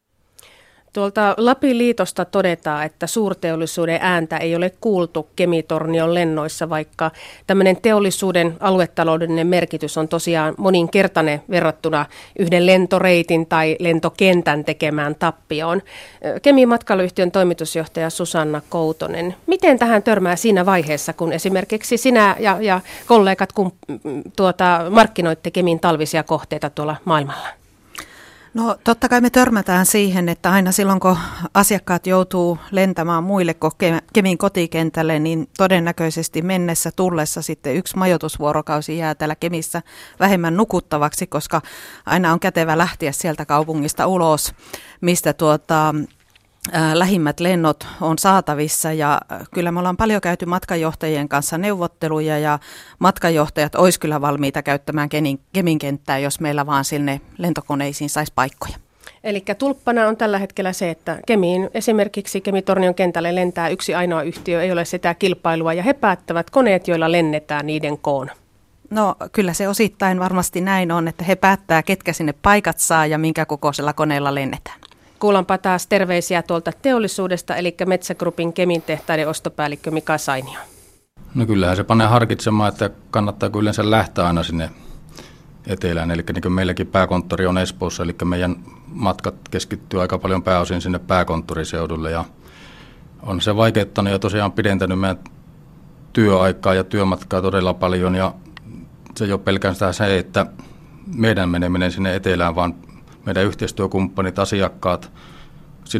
Speaker 11: Tuolta Lapin liitosta todetaan, että suurteollisuuden ääntä ei ole kuultu Kemi-Tornion lennoissa, vaikka tämmöinen teollisuuden aluetaloudellinen merkitys on tosiaan moninkertainen verrattuna yhden lentoreitin tai lentokentän tekemään tappioon. Kemin matkailuyhtiön toimitusjohtaja Susanna Koutonen, miten tähän törmää siinä vaiheessa, kun esimerkiksi sinä ja, ja kollegat kun, tuota, markkinoitte Kemin talvisia kohteita tuolla maailmalla?
Speaker 12: No totta kai me törmätään siihen, että aina silloin kun asiakkaat joutuu lentämään muille kuin Kemin kotikentälle, niin todennäköisesti mennessä tullessa sitten yksi majoitusvuorokausi jää täällä Kemissä vähemmän nukuttavaksi, koska aina on kätevä lähteä sieltä kaupungista ulos, mistä tuota... lähimmät lennot on saatavissa ja kyllä me ollaan paljon käyty matkanjohtajien kanssa neuvotteluja ja matkanjohtajat olisi kyllä valmiita käyttämään Kemin kenttää, jos meillä vaan sinne lentokoneisiin saisi paikkoja.
Speaker 11: Eli tulppana on tällä hetkellä se, että Kemiin esimerkiksi Kemi-Tornion kentälle lentää yksi ainoa yhtiö, ei ole sitä kilpailua ja he päättävät koneet, joilla lennetään niiden koon.
Speaker 12: No kyllä se osittain varmasti näin on, että he päättää, ketkä sinne paikat saa ja minkä kokoisella koneella lennetään.
Speaker 11: Kuullaanpa taas terveisiä tuolta teollisuudesta, eli Metsä Groupin Kemin tehtaiden ostopäällikkö Mika Sainio.
Speaker 13: No kyllähän se panee harkitsemaan, että kannattaa yleensä lähteä aina sinne etelään. Eli niin kuin meilläkin pääkonttori on Espoossa, eli meidän matkat keskittyy aika paljon pääosin sinne pääkonttoriseudulle. Ja on se vaikeuttanut ja tosiaan pidentänyt meidän työaikaa ja työmatkaa todella paljon. Ja se ei ole pelkästään se, että meidän meneminen sinne etelään, vaan meidän yhteistyökumppanit, asiakkaat,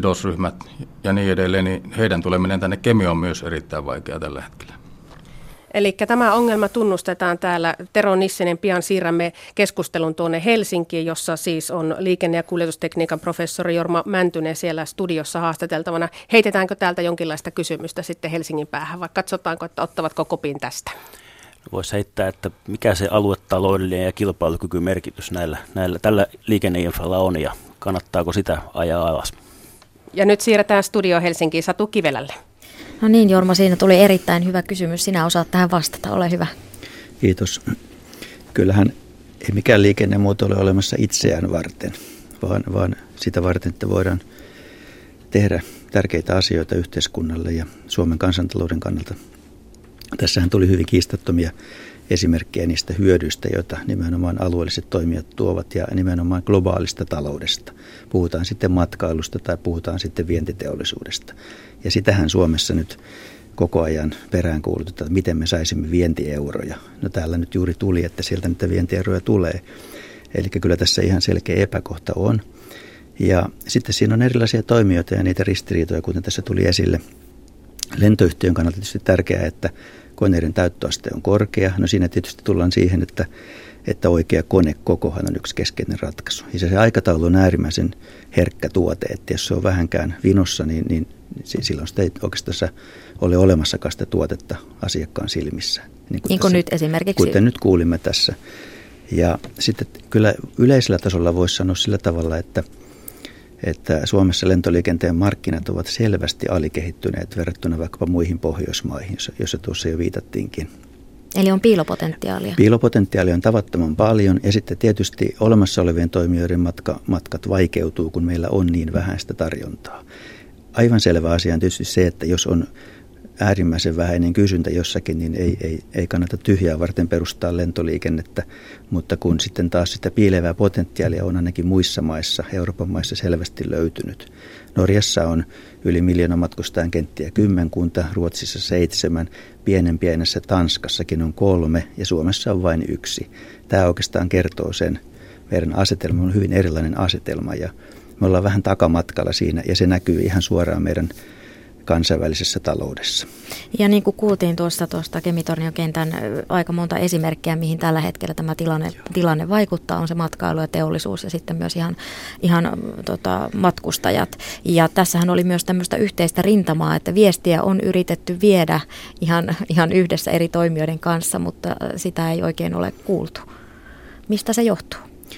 Speaker 13: sidosryhmät ja niin edelleen, niin heidän tuleminen tänne Kemiin on myös erittäin vaikeaa tällä hetkellä.
Speaker 11: Eli tämä ongelma tunnustetaan täällä. Tero Nissinen, pian siirrämme keskustelun tuonne Helsinkiin, jossa siis on liikenne- ja kuljetustekniikan professori Jorma Mäntynen siellä studiossa haastateltavana. Heitetäänkö täältä jonkinlaista kysymystä sitten Helsingin päähän, vai katsotaanko, että ottavatko kopin tästä?
Speaker 14: Voisi heittää, että mikä se aluetaloudellinen ja kilpailukykymerkitys näillä, näillä, tällä liikenneinfralla on ja kannattaako sitä ajaa alas?
Speaker 11: Ja nyt siirretään studio Helsinkiin Satu Kivelälle.
Speaker 3: No niin, Jorma, siinä tuli erittäin hyvä kysymys. Sinä osaat tähän vastata, ole hyvä.
Speaker 10: Kiitos. Kyllähän ei mikään liikennemuoto ole olemassa itseään varten, vaan, vaan sitä varten, että voidaan tehdä tärkeitä asioita yhteiskunnalle ja Suomen kansantalouden kannalta. Tässähän tuli hyvin kiistattomia esimerkkejä niistä hyödyistä, joita nimenomaan alueelliset toimijat tuovat ja nimenomaan globaalista taloudesta. Puhutaan sitten matkailusta tai puhutaan sitten vientiteollisuudesta. Ja sitähän Suomessa nyt koko ajan peräänkuulutetaan, että miten me saisimme vientieuroja. No täällä nyt juuri tuli, että sieltä niitä vientieuroja tulee. Eli kyllä tässä ihan selkeä epäkohta on. Ja sitten siinä on erilaisia toimijoita ja niitä ristiriitoja, kuten tässä tuli esille. Lentoyhtiön kannalta tietysti tärkeää, että koneiden täyttöaste on korkea. No siinä tietysti tullaan siihen, että, että oikea konekokohan on yksi keskeinen ratkaisu. Ja se, se aikataulu on äärimmäisen herkkä tuote, että jos se on vähänkään vinossa, niin, niin silloin sitä ei oikeastaan ole olemassakaan sitä tuotetta asiakkaan silmissä.
Speaker 3: Niin kuin, niin kuin nyt esimerkiksi.
Speaker 10: Kuten nyt kuulimme tässä. Ja sitten kyllä yleisellä tasolla voisi sanoa sillä tavalla, että että Suomessa lentoliikenteen markkinat ovat selvästi alikehittyneet verrattuna vaikkapa muihin Pohjoismaihin, joissa tuossa jo viitattiinkin.
Speaker 3: Eli on piilopotentiaalia.
Speaker 10: Piilopotentiaalia on tavattoman paljon ja sitten tietysti olemassa olevien toimijoiden matka, matkat vaikeutuu, kun meillä on niin vähän sitä tarjontaa. Aivan selvä asia on tietysti se, että jos on äärimmäisen vähäinen kysyntä jossakin, niin ei, ei, ei kannata tyhjää varten perustaa lentoliikennettä, mutta kun sitten taas sitä piilevää potentiaalia on ainakin muissa maissa, Euroopan maissa selvästi löytynyt. Norjassa on yli miljoona matkustajan kenttiä kymmenkunta, Ruotsissa seitsemän, pienen pienessä Tanskassakin on kolme ja Suomessa on vain yksi. Tämä oikeastaan kertoo sen, meidän asetelma on hyvin erilainen asetelma ja me ollaan vähän takamatkalla siinä ja se näkyy ihan suoraan meidän kansainvälisessä taloudessa.
Speaker 3: Ja niin kuin kuultiin tuosta, tuosta Kemi-Tornion kentän aika monta esimerkkiä, mihin tällä hetkellä tämä tilanne, tilanne vaikuttaa, on se matkailu ja teollisuus ja sitten myös ihan, ihan tota, matkustajat. Ja tässähän oli myös tämmöistä yhteistä rintamaa, että viestiä on yritetty viedä ihan, ihan yhdessä eri toimijoiden kanssa, mutta sitä ei oikein ole kuultu. Mistä se johtuu?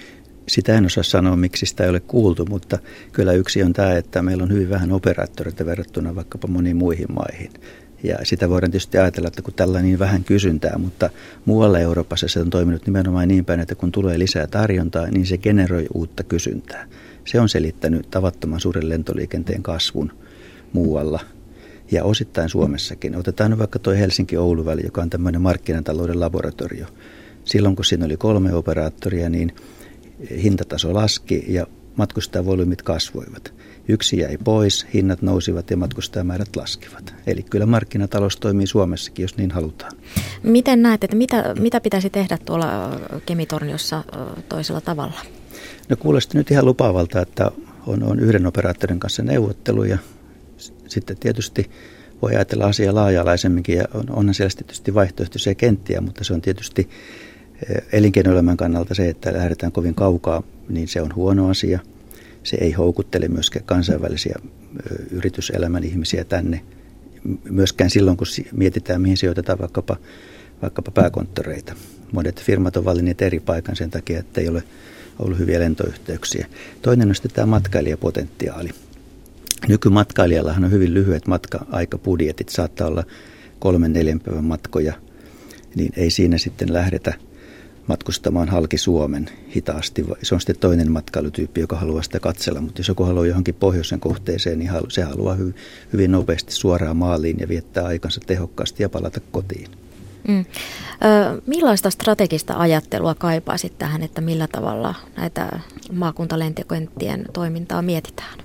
Speaker 10: Sitä en osaa sanoa, miksi sitä ei ole kuultu, mutta kyllä yksi on tämä, että meillä on hyvin vähän operaattoreita verrattuna vaikkapa moniin muihin maihin. Ja sitä voidaan tietysti ajatella, että kun tällä on niin vähän kysyntää, mutta muualla Euroopassa se on toiminut nimenomaan niin päin, että kun tulee lisää tarjontaa, niin se generoi uutta kysyntää. Se on selittänyt tavattoman suuren lentoliikenteen kasvun muualla ja osittain Suomessakin. Otetaan nyt vaikka tuo Helsinki-Oulu-väli, joka on tämmöinen markkinatalouden laboratorio. Silloin kun siinä oli kolme operaattoria, niin hintataso laski ja matkustajavolyymit kasvoivat. Yksi jäi pois, hinnat nousivat ja matkustajamäärät laskivat. Eli kyllä markkinatalous toimii Suomessakin, jos niin halutaan.
Speaker 3: Miten näet, että mitä, mitä pitäisi tehdä tuolla Kemi-Torniossa toisella tavalla?
Speaker 10: No kuulosti nyt ihan lupaavalta, että on, on yhden operaattorin kanssa neuvotteluja. Sitten tietysti voi ajatella asiaa laaja-alaisemminkin ja on, onhan siellä tietysti vaihtoehtoisia kenttiä, mutta se on tietysti elinkeinoelämän kannalta se, että lähdetään kovin kaukaa, niin se on huono asia. Se ei houkuttele myöskään kansainvälisiä yrityselämän ihmisiä tänne. Myöskään silloin, kun mietitään, mihin sijoitetaan vaikkapa, vaikkapa pääkonttoreita. Monet firmat on valinneet eri paikan sen takia, että ei ole ollut hyviä lentoyhteyksiä. Toinen on sitten tämä matkailijapotentiaali. Nykymatkailijallahan on hyvin lyhyet matka-aikabudjetit, saattaa olla kolmen neljän päivän matkoja, niin ei siinä sitten lähdetä matkustamaan halki Suomen hitaasti. Se on sitten toinen matkailutyyppi, joka haluaa sitä katsella, mutta jos joku haluaa johonkin pohjoisen kohteeseen, niin se haluaa hyvin nopeasti suoraan maaliin ja viettää aikansa tehokkaasti ja palata kotiin.
Speaker 3: Mm. Ö, millaista strategista ajattelua kaipaisit tähän, että millä tavalla näitä maakuntalentokenttien toimintaa mietitään?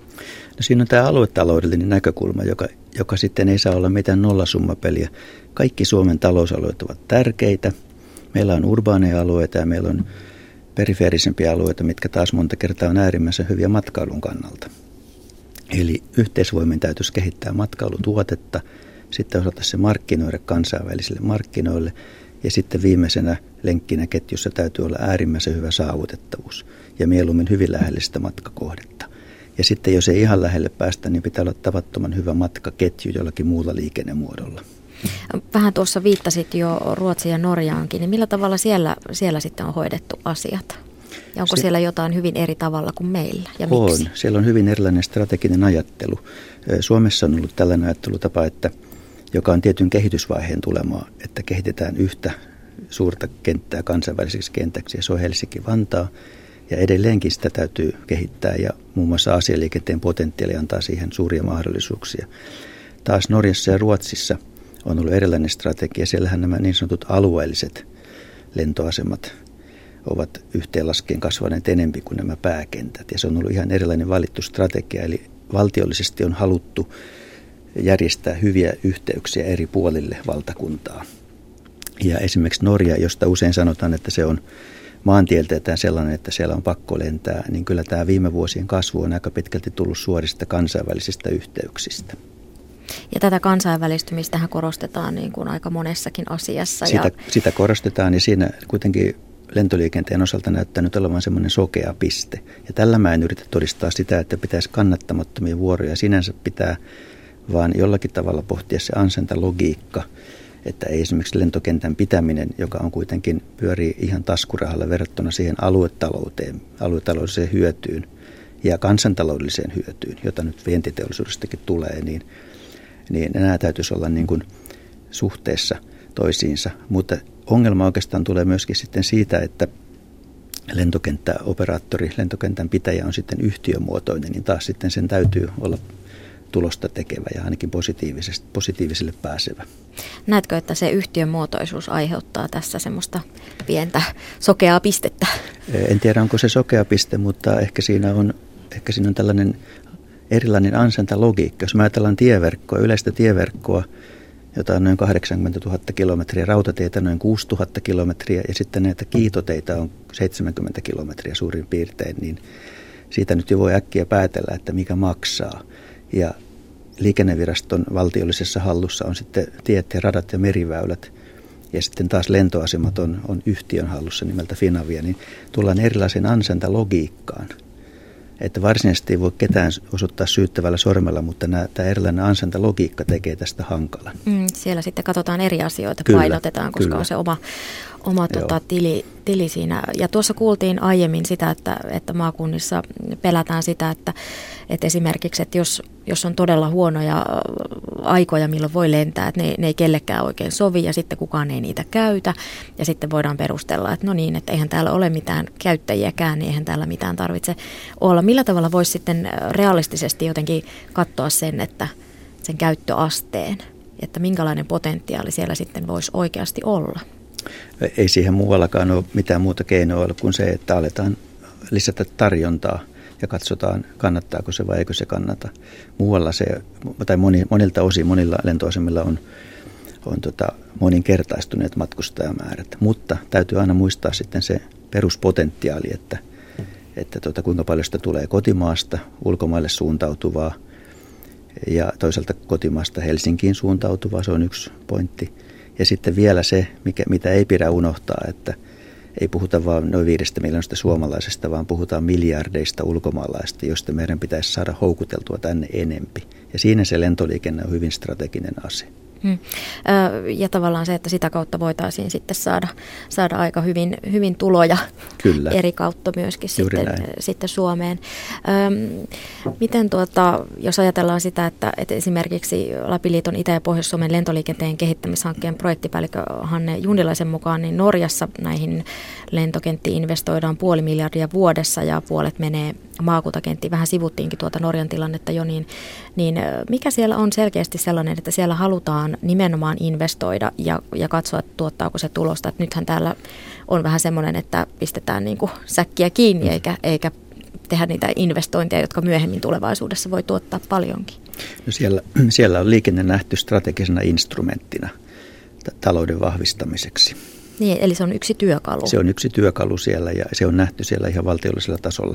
Speaker 10: No siinä on tämä aluetaloudellinen näkökulma, joka, joka sitten ei saa olla mitään nollasummapeliä. Kaikki Suomen talousalueet ovat tärkeitä. Meillä on urbaaneja alueita ja meillä on perifeerisempiä alueita, mitkä taas monta kertaa on äärimmäisen hyviä matkailun kannalta. Eli yhteisvoimin täytyisi kehittää matkailutuotetta sitten osata se markkinoida kansainvälisille markkinoille ja sitten viimeisenä lenkkinä ketjussa täytyy olla äärimmäisen hyvä saavutettavuus ja mieluummin hyvin lähellä sitä matkakohdetta. Ja sitten jos ei ihan lähelle päästä, niin pitää olla tavattoman hyvä matkaketju jollakin muulla liikennemuodolla.
Speaker 3: Vähän tuossa viittasit jo Ruotsiin ja Norjaankin, niin millä tavalla siellä, siellä sitten on hoidettu asiat? Ja onko se, siellä jotain hyvin eri tavalla kuin meillä ja
Speaker 10: on.
Speaker 3: Miksi?
Speaker 10: Siellä on hyvin erilainen strateginen ajattelu. Suomessa on ollut tällainen ajattelutapa, että, joka on tietyn kehitysvaiheen tulemaa, että kehitetään yhtä suurta kenttää kansainväliseksi kentäksi ja se on Helsinki-Vantaa. Ja edelleenkin sitä täytyy kehittää ja muun muassa asialiikenteen potentiaali antaa siihen suuria mahdollisuuksia. Taas Norjassa ja Ruotsissa on ollut erilainen strategia. Siellähän nämä niin sanotut alueelliset lentoasemat ovat yhteenlaskien kasvaneet enempi kuin nämä pääkentät. Ja se on ollut ihan erilainen valittu strategia. Eli valtiollisesti on haluttu järjestää hyviä yhteyksiä eri puolille valtakuntaa. Ja esimerkiksi Norja, josta usein sanotaan, että se on maantielteetään sellainen, että siellä on pakko lentää, niin kyllä tämä viime vuosien kasvu on aika pitkälti tullut suorista kansainvälisistä yhteyksistä.
Speaker 3: Ja tätä kansainvälistymistähän korostetaan niin kuin aika monessakin asiassa.
Speaker 10: Sitä,
Speaker 3: ja...
Speaker 10: sitä korostetaan ja siinä kuitenkin lentoliikenteen osalta näyttää nyt olevan semmoinen sokea piste. Ja tällä mä en yritä todistaa sitä, että pitäisi kannattamattomia vuoroja sinänsä pitää, vaan jollakin tavalla pohtia se ansentalogiikka, että ei esimerkiksi lentokentän pitäminen, joka on kuitenkin pyörii ihan taskurahalla verrattuna siihen aluetalouteen, aluetaloudelliseen hyötyyn ja kansantaloudelliseen hyötyyn, jota nyt vientiteollisuudestakin tulee, niin, niin nämä täytyisi olla niin kuin suhteessa toisiinsa. Mutta ongelma oikeastaan tulee myöskin sitten siitä, että lentokenttäoperaattori, lentokentän pitäjä on sitten yhtiömuotoinen, niin taas sitten sen täytyy olla tulosta tekevä ja ainakin positiiviselle pääsevä.
Speaker 3: Näetkö, että se yhtiön muotoisuus aiheuttaa tässä semmoista pientä sokeaa pistettä?
Speaker 10: En tiedä, onko se sokea piste, mutta ehkä siinä on, ehkä siinä on tällainen erilainen ansantalogiikka. Jos me ajatellaan tieverkkoa, yleistä tieverkkoa, jota on noin kahdeksankymmentätuhatta kilometriä, rautateitä noin kuusituhatta kilometriä ja sitten näitä kiitoteitä on seitsemänkymmentä kilometriä suurin piirtein, niin siitä nyt jo voi äkkiä päätellä, että mikä maksaa. Ja liikenneviraston valtiollisessa hallussa on sitten tiet ja radat ja meriväylät ja sitten taas lentoasemat on, on yhtiön hallussa nimeltä Finavia, niin tullaan erilaiseen ansantalogiikkaan. Että varsinaisesti ei voi ketään osoittaa syyttävällä sormella, mutta nämä, tämä erilainen ansantalogiikka tekee tästä hankalan.
Speaker 3: Mm, siellä sitten katsotaan eri asioita,
Speaker 10: kyllä,
Speaker 3: painotetaan, koska kyllä. on se oma, oma tota, tili, tili siinä. Ja tuossa kuultiin aiemmin sitä, että, että maakunnissa pelätään sitä, että, että esimerkiksi, että jos, jos on todella huonoja aikoja, milloin voi lentää, että ne, ne ei kellekään oikein sovi ja sitten kukaan ei niitä käytä. Ja sitten voidaan perustella, että no niin, että eihän täällä ole mitään käyttäjiäkään, niin eihän täällä mitään tarvitse olla. Millä tavalla voisi sitten realistisesti jotenkin katsoa sen, että sen käyttöasteen, että minkälainen potentiaali siellä sitten voisi oikeasti olla?
Speaker 10: Ei siihen muuallakaan ole mitään muuta keinoa kuin se, että aletaan lisätä tarjontaa ja katsotaan, kannattaako se vai eikö se kannata. Muualla se, tai moni, monilta osin, monilla lentoasemilla on, on tota, moninkertaistuneet matkustajamäärät, mutta täytyy aina muistaa sitten se peruspotentiaali, että, että tota, kuinka paljon sitä tulee kotimaasta, ulkomaille suuntautuvaa ja toisaalta kotimaasta Helsinkiin suuntautuvaa, se on yksi pointti. Ja sitten vielä se, mikä, mitä ei pidä unohtaa, että ei puhuta vain noin viidestä miljoonasta suomalaisesta, vaan puhutaan miljardeista ulkomaalaista, joista meidän pitäisi saada houkuteltua tänne enempi. Ja siinä se lentoliikenne on hyvin strateginen ase.
Speaker 3: Hmm. Ja tavallaan se, että sitä kautta voitaisiin sitten saada, saada aika hyvin, hyvin tuloja Kyllä. eri kautta myöskin sitten, sitten Suomeen. Öm, miten tuota, jos ajatellaan sitä, että, että esimerkiksi Lapiliiton Itä- ja Pohjois-Suomen lentoliikenteen kehittämishankkeen projektipäällikkö Hanne Jundilaisen mukaan, niin Norjassa näihin lentokenttiin investoidaan puoli miljardia vuodessa ja puolet menee maakuntakenttiin. Vähän sivuttiinkin tuota Norjan tilannetta jo, niin, niin mikä siellä on selkeästi sellainen, että siellä halutaan nimenomaan investoida ja, ja katsoa, että tuottaako se tulosta. Että nythän täällä on vähän semmoinen, että pistetään niin kuin säkkiä kiinni eikä, eikä tehdä niitä investointeja, jotka myöhemmin tulevaisuudessa voi tuottaa paljonkin.
Speaker 10: No siellä, siellä on liikenne nähty strategisena instrumenttina t- talouden vahvistamiseksi.
Speaker 3: Niin, eli se on yksi työkalu.
Speaker 10: Se on yksi työkalu siellä ja se on nähty siellä ihan valtiollisella tasolla.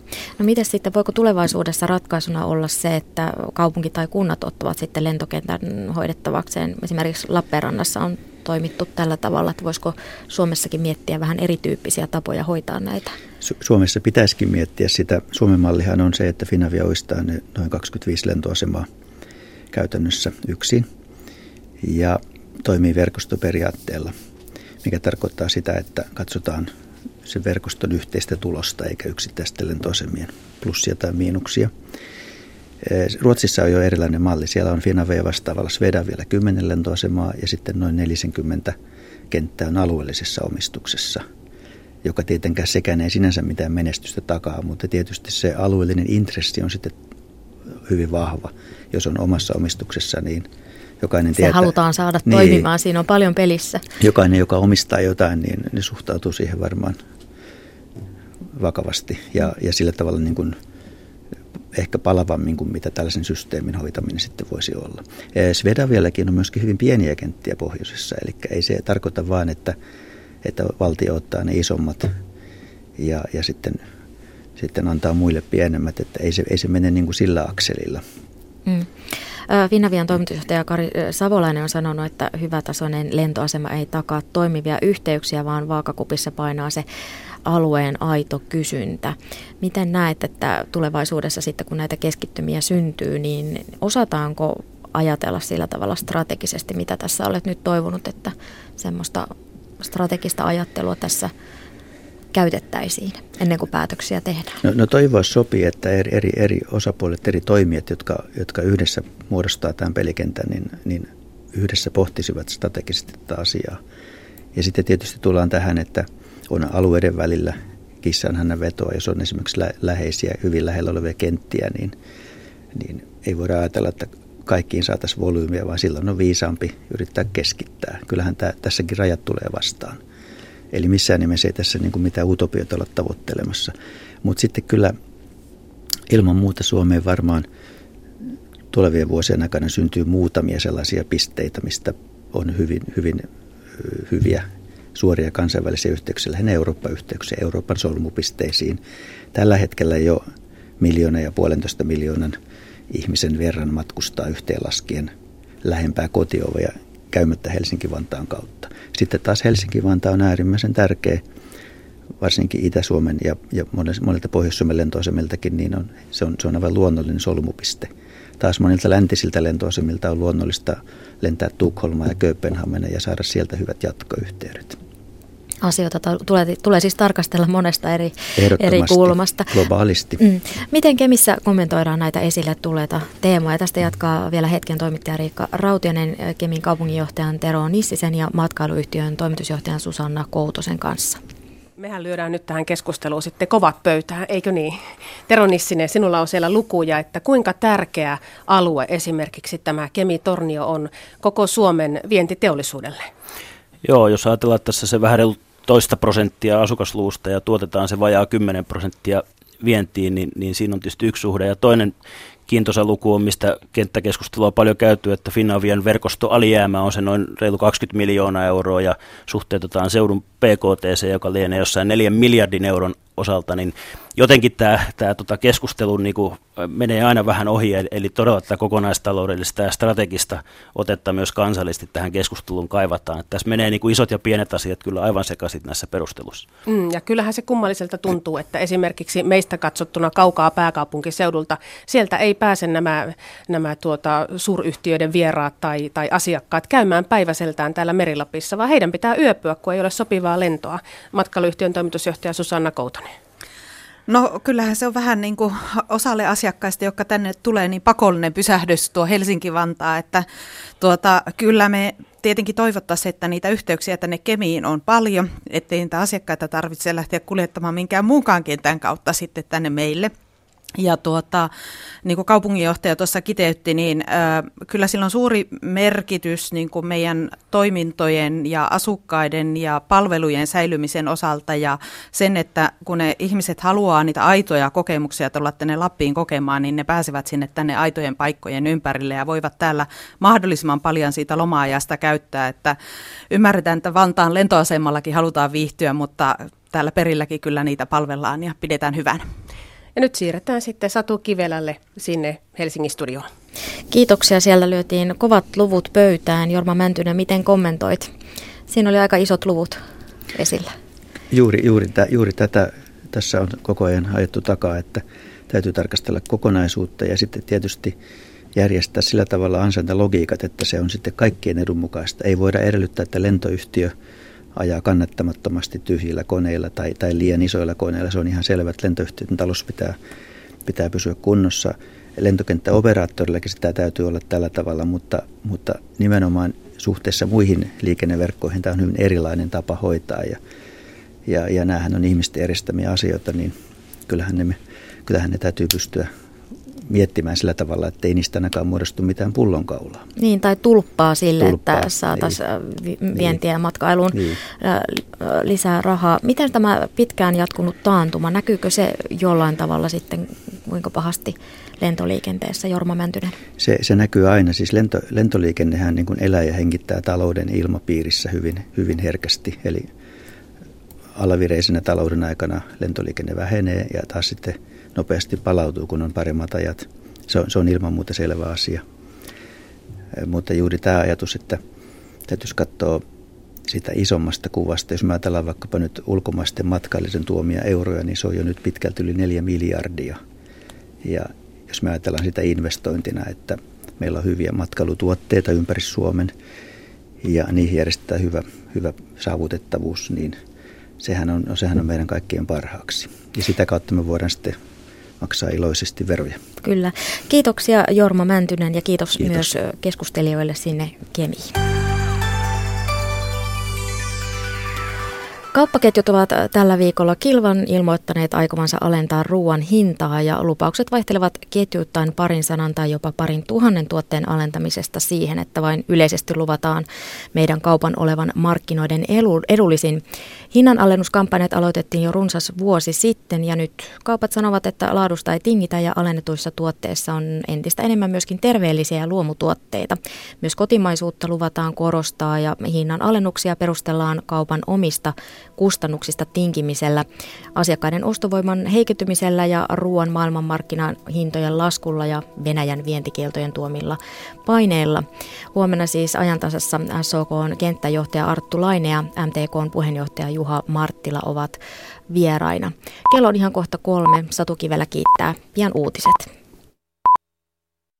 Speaker 3: No miten sitten, voiko tulevaisuudessa ratkaisuna olla se, että kaupunki tai kunnat ottavat sitten lentokentän hoidettavakseen? Esimerkiksi Lappeenrannassa on toimittu tällä tavalla, että voisiko Suomessakin miettiä vähän erityyppisiä tapoja hoitaa näitä?
Speaker 10: Su- Suomessa pitäisikin miettiä sitä. Suomen mallihan on se, että Finavia oistaa ne noin kaksikymmentäviisi lentoasemaa käytännössä yksin ja toimii verkostoperiaatteella, mikä tarkoittaa sitä, että katsotaan sen verkoston yhteistä tulosta eikä yksittäisten lentoasemien plussia tai miinuksia. Ruotsissa on jo erilainen malli. Siellä on Finavia vastaavalla Swedavialla kymmenen lentoasemaa ja sitten noin neljäkymmentä kenttää on alueellisessa omistuksessa, joka tietenkään sekään ei sinänsä mitään menestystä takaa, mutta tietysti se alueellinen intressi on sitten hyvin vahva. Jos on omassa omistuksessa, niin jokainen
Speaker 3: se
Speaker 10: tietää.
Speaker 3: halutaan saada
Speaker 10: niin,
Speaker 3: toimimaan, siinä on paljon pelissä.
Speaker 10: Jokainen, joka omistaa jotain, niin, niin suhtautuu siihen varmaan vakavasti ja, ja sillä tavalla niin kuin ehkä palavammin kuin mitä tällaisen systeemin hoitaminen sitten voisi olla. Swedaviallakin on myöskin hyvin pieniä kenttiä pohjoisessa, eli ei se tarkoita vaan, että, että valtio ottaa ne isommat ja, ja sitten, sitten antaa muille pienemmät, että ei se, ei se mene niin kuin sillä akselilla.
Speaker 3: Mm. Finavian toimitusjohtaja Kari Savolainen on sanonut, että hyvätasoinen lentoasema ei takaa toimivia yhteyksiä, vaan vaakakupissa painaa se alueen aito kysyntä. Miten näet, että tulevaisuudessa sitten kun näitä keskittymiä syntyy, niin osataanko ajatella sillä tavalla strategisesti, mitä tässä olet nyt toivonut, että semmoista strategista ajattelua tässä käytettäisiin ennen kuin päätöksiä tehdään?
Speaker 10: No, no toivoa sopii, että eri, eri, eri osapuolet, eri toimijat, jotka, jotka yhdessä muodostaa tämän pelikentän, niin, niin yhdessä pohtisivat strategisesti tätä asiaa. Ja sitten tietysti tullaan tähän, että on alueiden välillä kissanhännän vetoa, jos on esimerkiksi lä- läheisiä, hyvin lähellä olevia kenttiä, niin, niin ei voida ajatella, että kaikkiin saataisiin volyymiä, vaan silloin on viisaampi yrittää keskittää. Kyllähän tämä, tässäkin rajat tulee vastaan. Eli missään nimessä ei tässä niin kuin mitään utopioita olla tavoittelemassa. Mutta sitten kyllä ilman muuta Suomeen varmaan tulevien vuosien aikana syntyy muutamia sellaisia pisteitä, mistä on hyvin, hyvin hyviä suoria kansainvälisiä yhteyksiä, lähinnä Eurooppa-yhteyksiä, Euroopan solmupisteisiin. Tällä hetkellä jo miljoona ja puolentoista miljoonan ihmisen verran matkustaa yhteenlaskien lähempää kotiovea käymättä Helsinki-Vantaan kautta. Sitten taas Helsinki-Vantaa on äärimmäisen tärkeä, varsinkin Itä-Suomen ja, ja monilta Pohjois-Suomen lentoasemiltakin, niin on, se, on, se on aivan luonnollinen solmupiste. Taas monilta läntisiltä lentoasemilta on luonnollista lentää Tukholmaan ja Kööpenhamina ja saada sieltä hyvät jatkoyhteydet.
Speaker 3: Asioita tulee, tulee siis tarkastella monesta eri, eri kulmasta.
Speaker 10: Globaalisti.
Speaker 3: Mm. Miten Kemissä kommentoidaan näitä esille tulleita teemoja? Tästä jatkaa vielä hetken toimittaja Riikka Rautiainen Kemin kaupunginjohtajan Tero Nissisen ja matkailuyhtiön toimitusjohtajan Susanna Koutosen kanssa.
Speaker 11: Mehän lyödään nyt tähän keskusteluun sitten kovat pöytään, eikö niin? Tero Nissinen, sinulla on siellä lukuja, että kuinka tärkeä alue esimerkiksi tämä Kemi-Tornio on koko Suomen vientiteollisuudelle?
Speaker 14: Joo, jos ajatellaan, että tässä se vähän reilu toista prosenttia asukasluvusta ja tuotetaan se vajaa kymmenen prosenttia vientiin, niin, niin siinä on tietysti yksi suhde. Ja toinen kiintoisa luku on, mistä kenttäkeskustelua on paljon käyty, että Finavian verkostoalijäämä on se noin reilu kaksikymmentä miljoonaa euroa ja suhteutetaan seudun P K T C, joka lienee jossain neljän miljardin euron osalta, niin jotenkin tämä, tämä tota keskustelu niin kuin menee aina vähän ohi, eli todella tätä kokonaistaloudellista ja strategista otetta myös kansallisesti tähän keskusteluun kaivataan. Että tässä menee niin kuin isot ja pienet asiat kyllä aivan sekaisin näissä perusteluissa.
Speaker 11: Mm, ja kyllähän se kummalliselta tuntuu, että esimerkiksi meistä katsottuna kaukaa pääkaupunkiseudulta, sieltä ei pääse nämä, nämä tuota, suuryhtiöiden vieraat tai, tai asiakkaat käymään päiväseltään täällä Merilapissa, vaan heidän pitää yöpyä, kun ei ole sopivaa lentoa. Matkailuyhtiön toimitusjohtaja Susanna Koutonen.
Speaker 12: No kyllähän se on vähän niin kuin osalle asiakkaista, jotka tänne tulee, niin pakollinen pysähdys tuo Helsinki-Vantaa, että tuota, kyllä me tietenkin toivottaisiin, että niitä yhteyksiä tänne Kemiin on paljon, ettei niitä asiakkaita tarvitse lähteä kuljettamaan minkään muunkaan kentän kautta sitten tänne meille. Ja tuota, niin kuin kaupunginjohtaja tuossa kiteytti, niin äh, kyllä sillä on suuri merkitys niin kuin meidän toimintojen ja asukkaiden ja palvelujen säilymisen osalta ja sen, että kun ne ihmiset haluaa niitä aitoja kokemuksia tulla tänne Lappiin kokemaan, niin ne pääsevät sinne tänne aitojen paikkojen ympärille ja voivat täällä mahdollisimman paljon siitä loma-ajasta käyttää, että ymmärretään, että Vantaan lentoasemallakin halutaan viihtyä, mutta täällä perilläkin kyllä niitä palvellaan ja pidetään hyvänä.
Speaker 11: Ja nyt siirretään sitten Satu Kivelälle sinne Helsingin studioon.
Speaker 3: Kiitoksia. Siellä lyötiin kovat luvut pöytään. Jorma Mäntynen, miten kommentoit? Siinä oli aika isot luvut esillä.
Speaker 10: Juuri, juuri, tä, juuri tätä tässä on koko ajan ajettu takaa, että täytyy tarkastella kokonaisuutta ja sitten tietysti järjestää sillä tavalla ansaintalogiikat, että se on sitten kaikkien edun mukaista. Ei voida edellyttää, että lentoyhtiö ajaa kannattamattomasti tyhjillä koneilla tai, tai liian isoilla koneilla. Se on ihan selvä, että lentoyhtiön talous pitää, pitää pysyä kunnossa. Lentokenttäoperaattorillakin sitä täytyy olla tällä tavalla, mutta, mutta nimenomaan suhteessa muihin liikenneverkkoihin tämä on hyvin erilainen tapa hoitaa. Ja, ja, ja näähän on ihmisten eristämiä asioita, niin kyllähän ne, kyllähän ne täytyy pystyä miettimään sillä tavalla, että ei niistä ainakaan muodostu mitään pullonkaulaa.
Speaker 3: Niin, tai tulppaa sille, tulppaa, että saataisiin
Speaker 10: niin,
Speaker 3: vientiä ja matkailuun
Speaker 10: niin.
Speaker 3: lisää rahaa. Miten tämä pitkään jatkunut taantuma, näkyykö se jollain tavalla sitten kuinka pahasti lentoliikenteessä, Jorma Mäntynen?
Speaker 10: Se, se näkyy aina. Siis lento, lentoliikennehän niin kuin elää ja hengittää talouden ilmapiirissä hyvin, hyvin herkästi. Eli alavireisenä talouden aikana lentoliikenne vähenee ja taas sitten nopeasti palautuu, kun on paremmat ajat. Se on, se on ilman muuta selvä asia. Mutta juuri tämä ajatus, että täytyisi katsoa sitä isommasta kuvasta. Jos me ajatellaan vaikkapa nyt ulkomaisten matkailijoiden tuomia euroja, niin se on jo nyt pitkälti yli neljä miljardia. Ja jos me ajatellaan sitä investointina, että meillä on hyviä matkailutuotteita ympäri Suomen ja niihin järjestetään hyvä, hyvä saavutettavuus, niin sehän on, sehän on meidän kaikkien parhaaksi. Ja sitä kautta me voidaan sitten maksaa iloisesti veroja.
Speaker 3: Kyllä. Kiitoksia Jorma Mäntynen ja kiitos,
Speaker 10: kiitos
Speaker 3: myös keskustelijoille sinne Kemiin. Kauppaketjut ovat tällä viikolla kilvan ilmoittaneet aikovansa alentaa ruoan hintaa ja lupaukset vaihtelevat ketjuittain parin sanan tai jopa parin tuhannen tuotteen alentamisesta siihen, että vain yleisesti luvataan meidän kaupan olevan markkinoiden edullisin. Hinnanalennuskampanjat aloitettiin jo runsas vuosi sitten ja nyt kaupat sanovat, että laadusta ei tingitä ja alennetuissa tuotteissa on entistä enemmän myöskin terveellisiä ja luomutuotteita. Myös kotimaisuutta luvataan korostaa ja hinnan alennuksia perustellaan kaupan omista kustannuksista tinkimisellä, asiakkaiden ostovoiman heikentymisellä ja ruoan maailmanmarkkinahintojen laskulla ja Venäjän vientikieltojen tuomilla paineilla. Huomenna siis Ajantasassa S O K:n kenttäjohtaja Arttu Laine ja M T K:n puheenjohtaja Juha Marttila ovat vieraina. Kello on ihan kohta kolme. Satu Kivelä kiittää. Pian uutiset.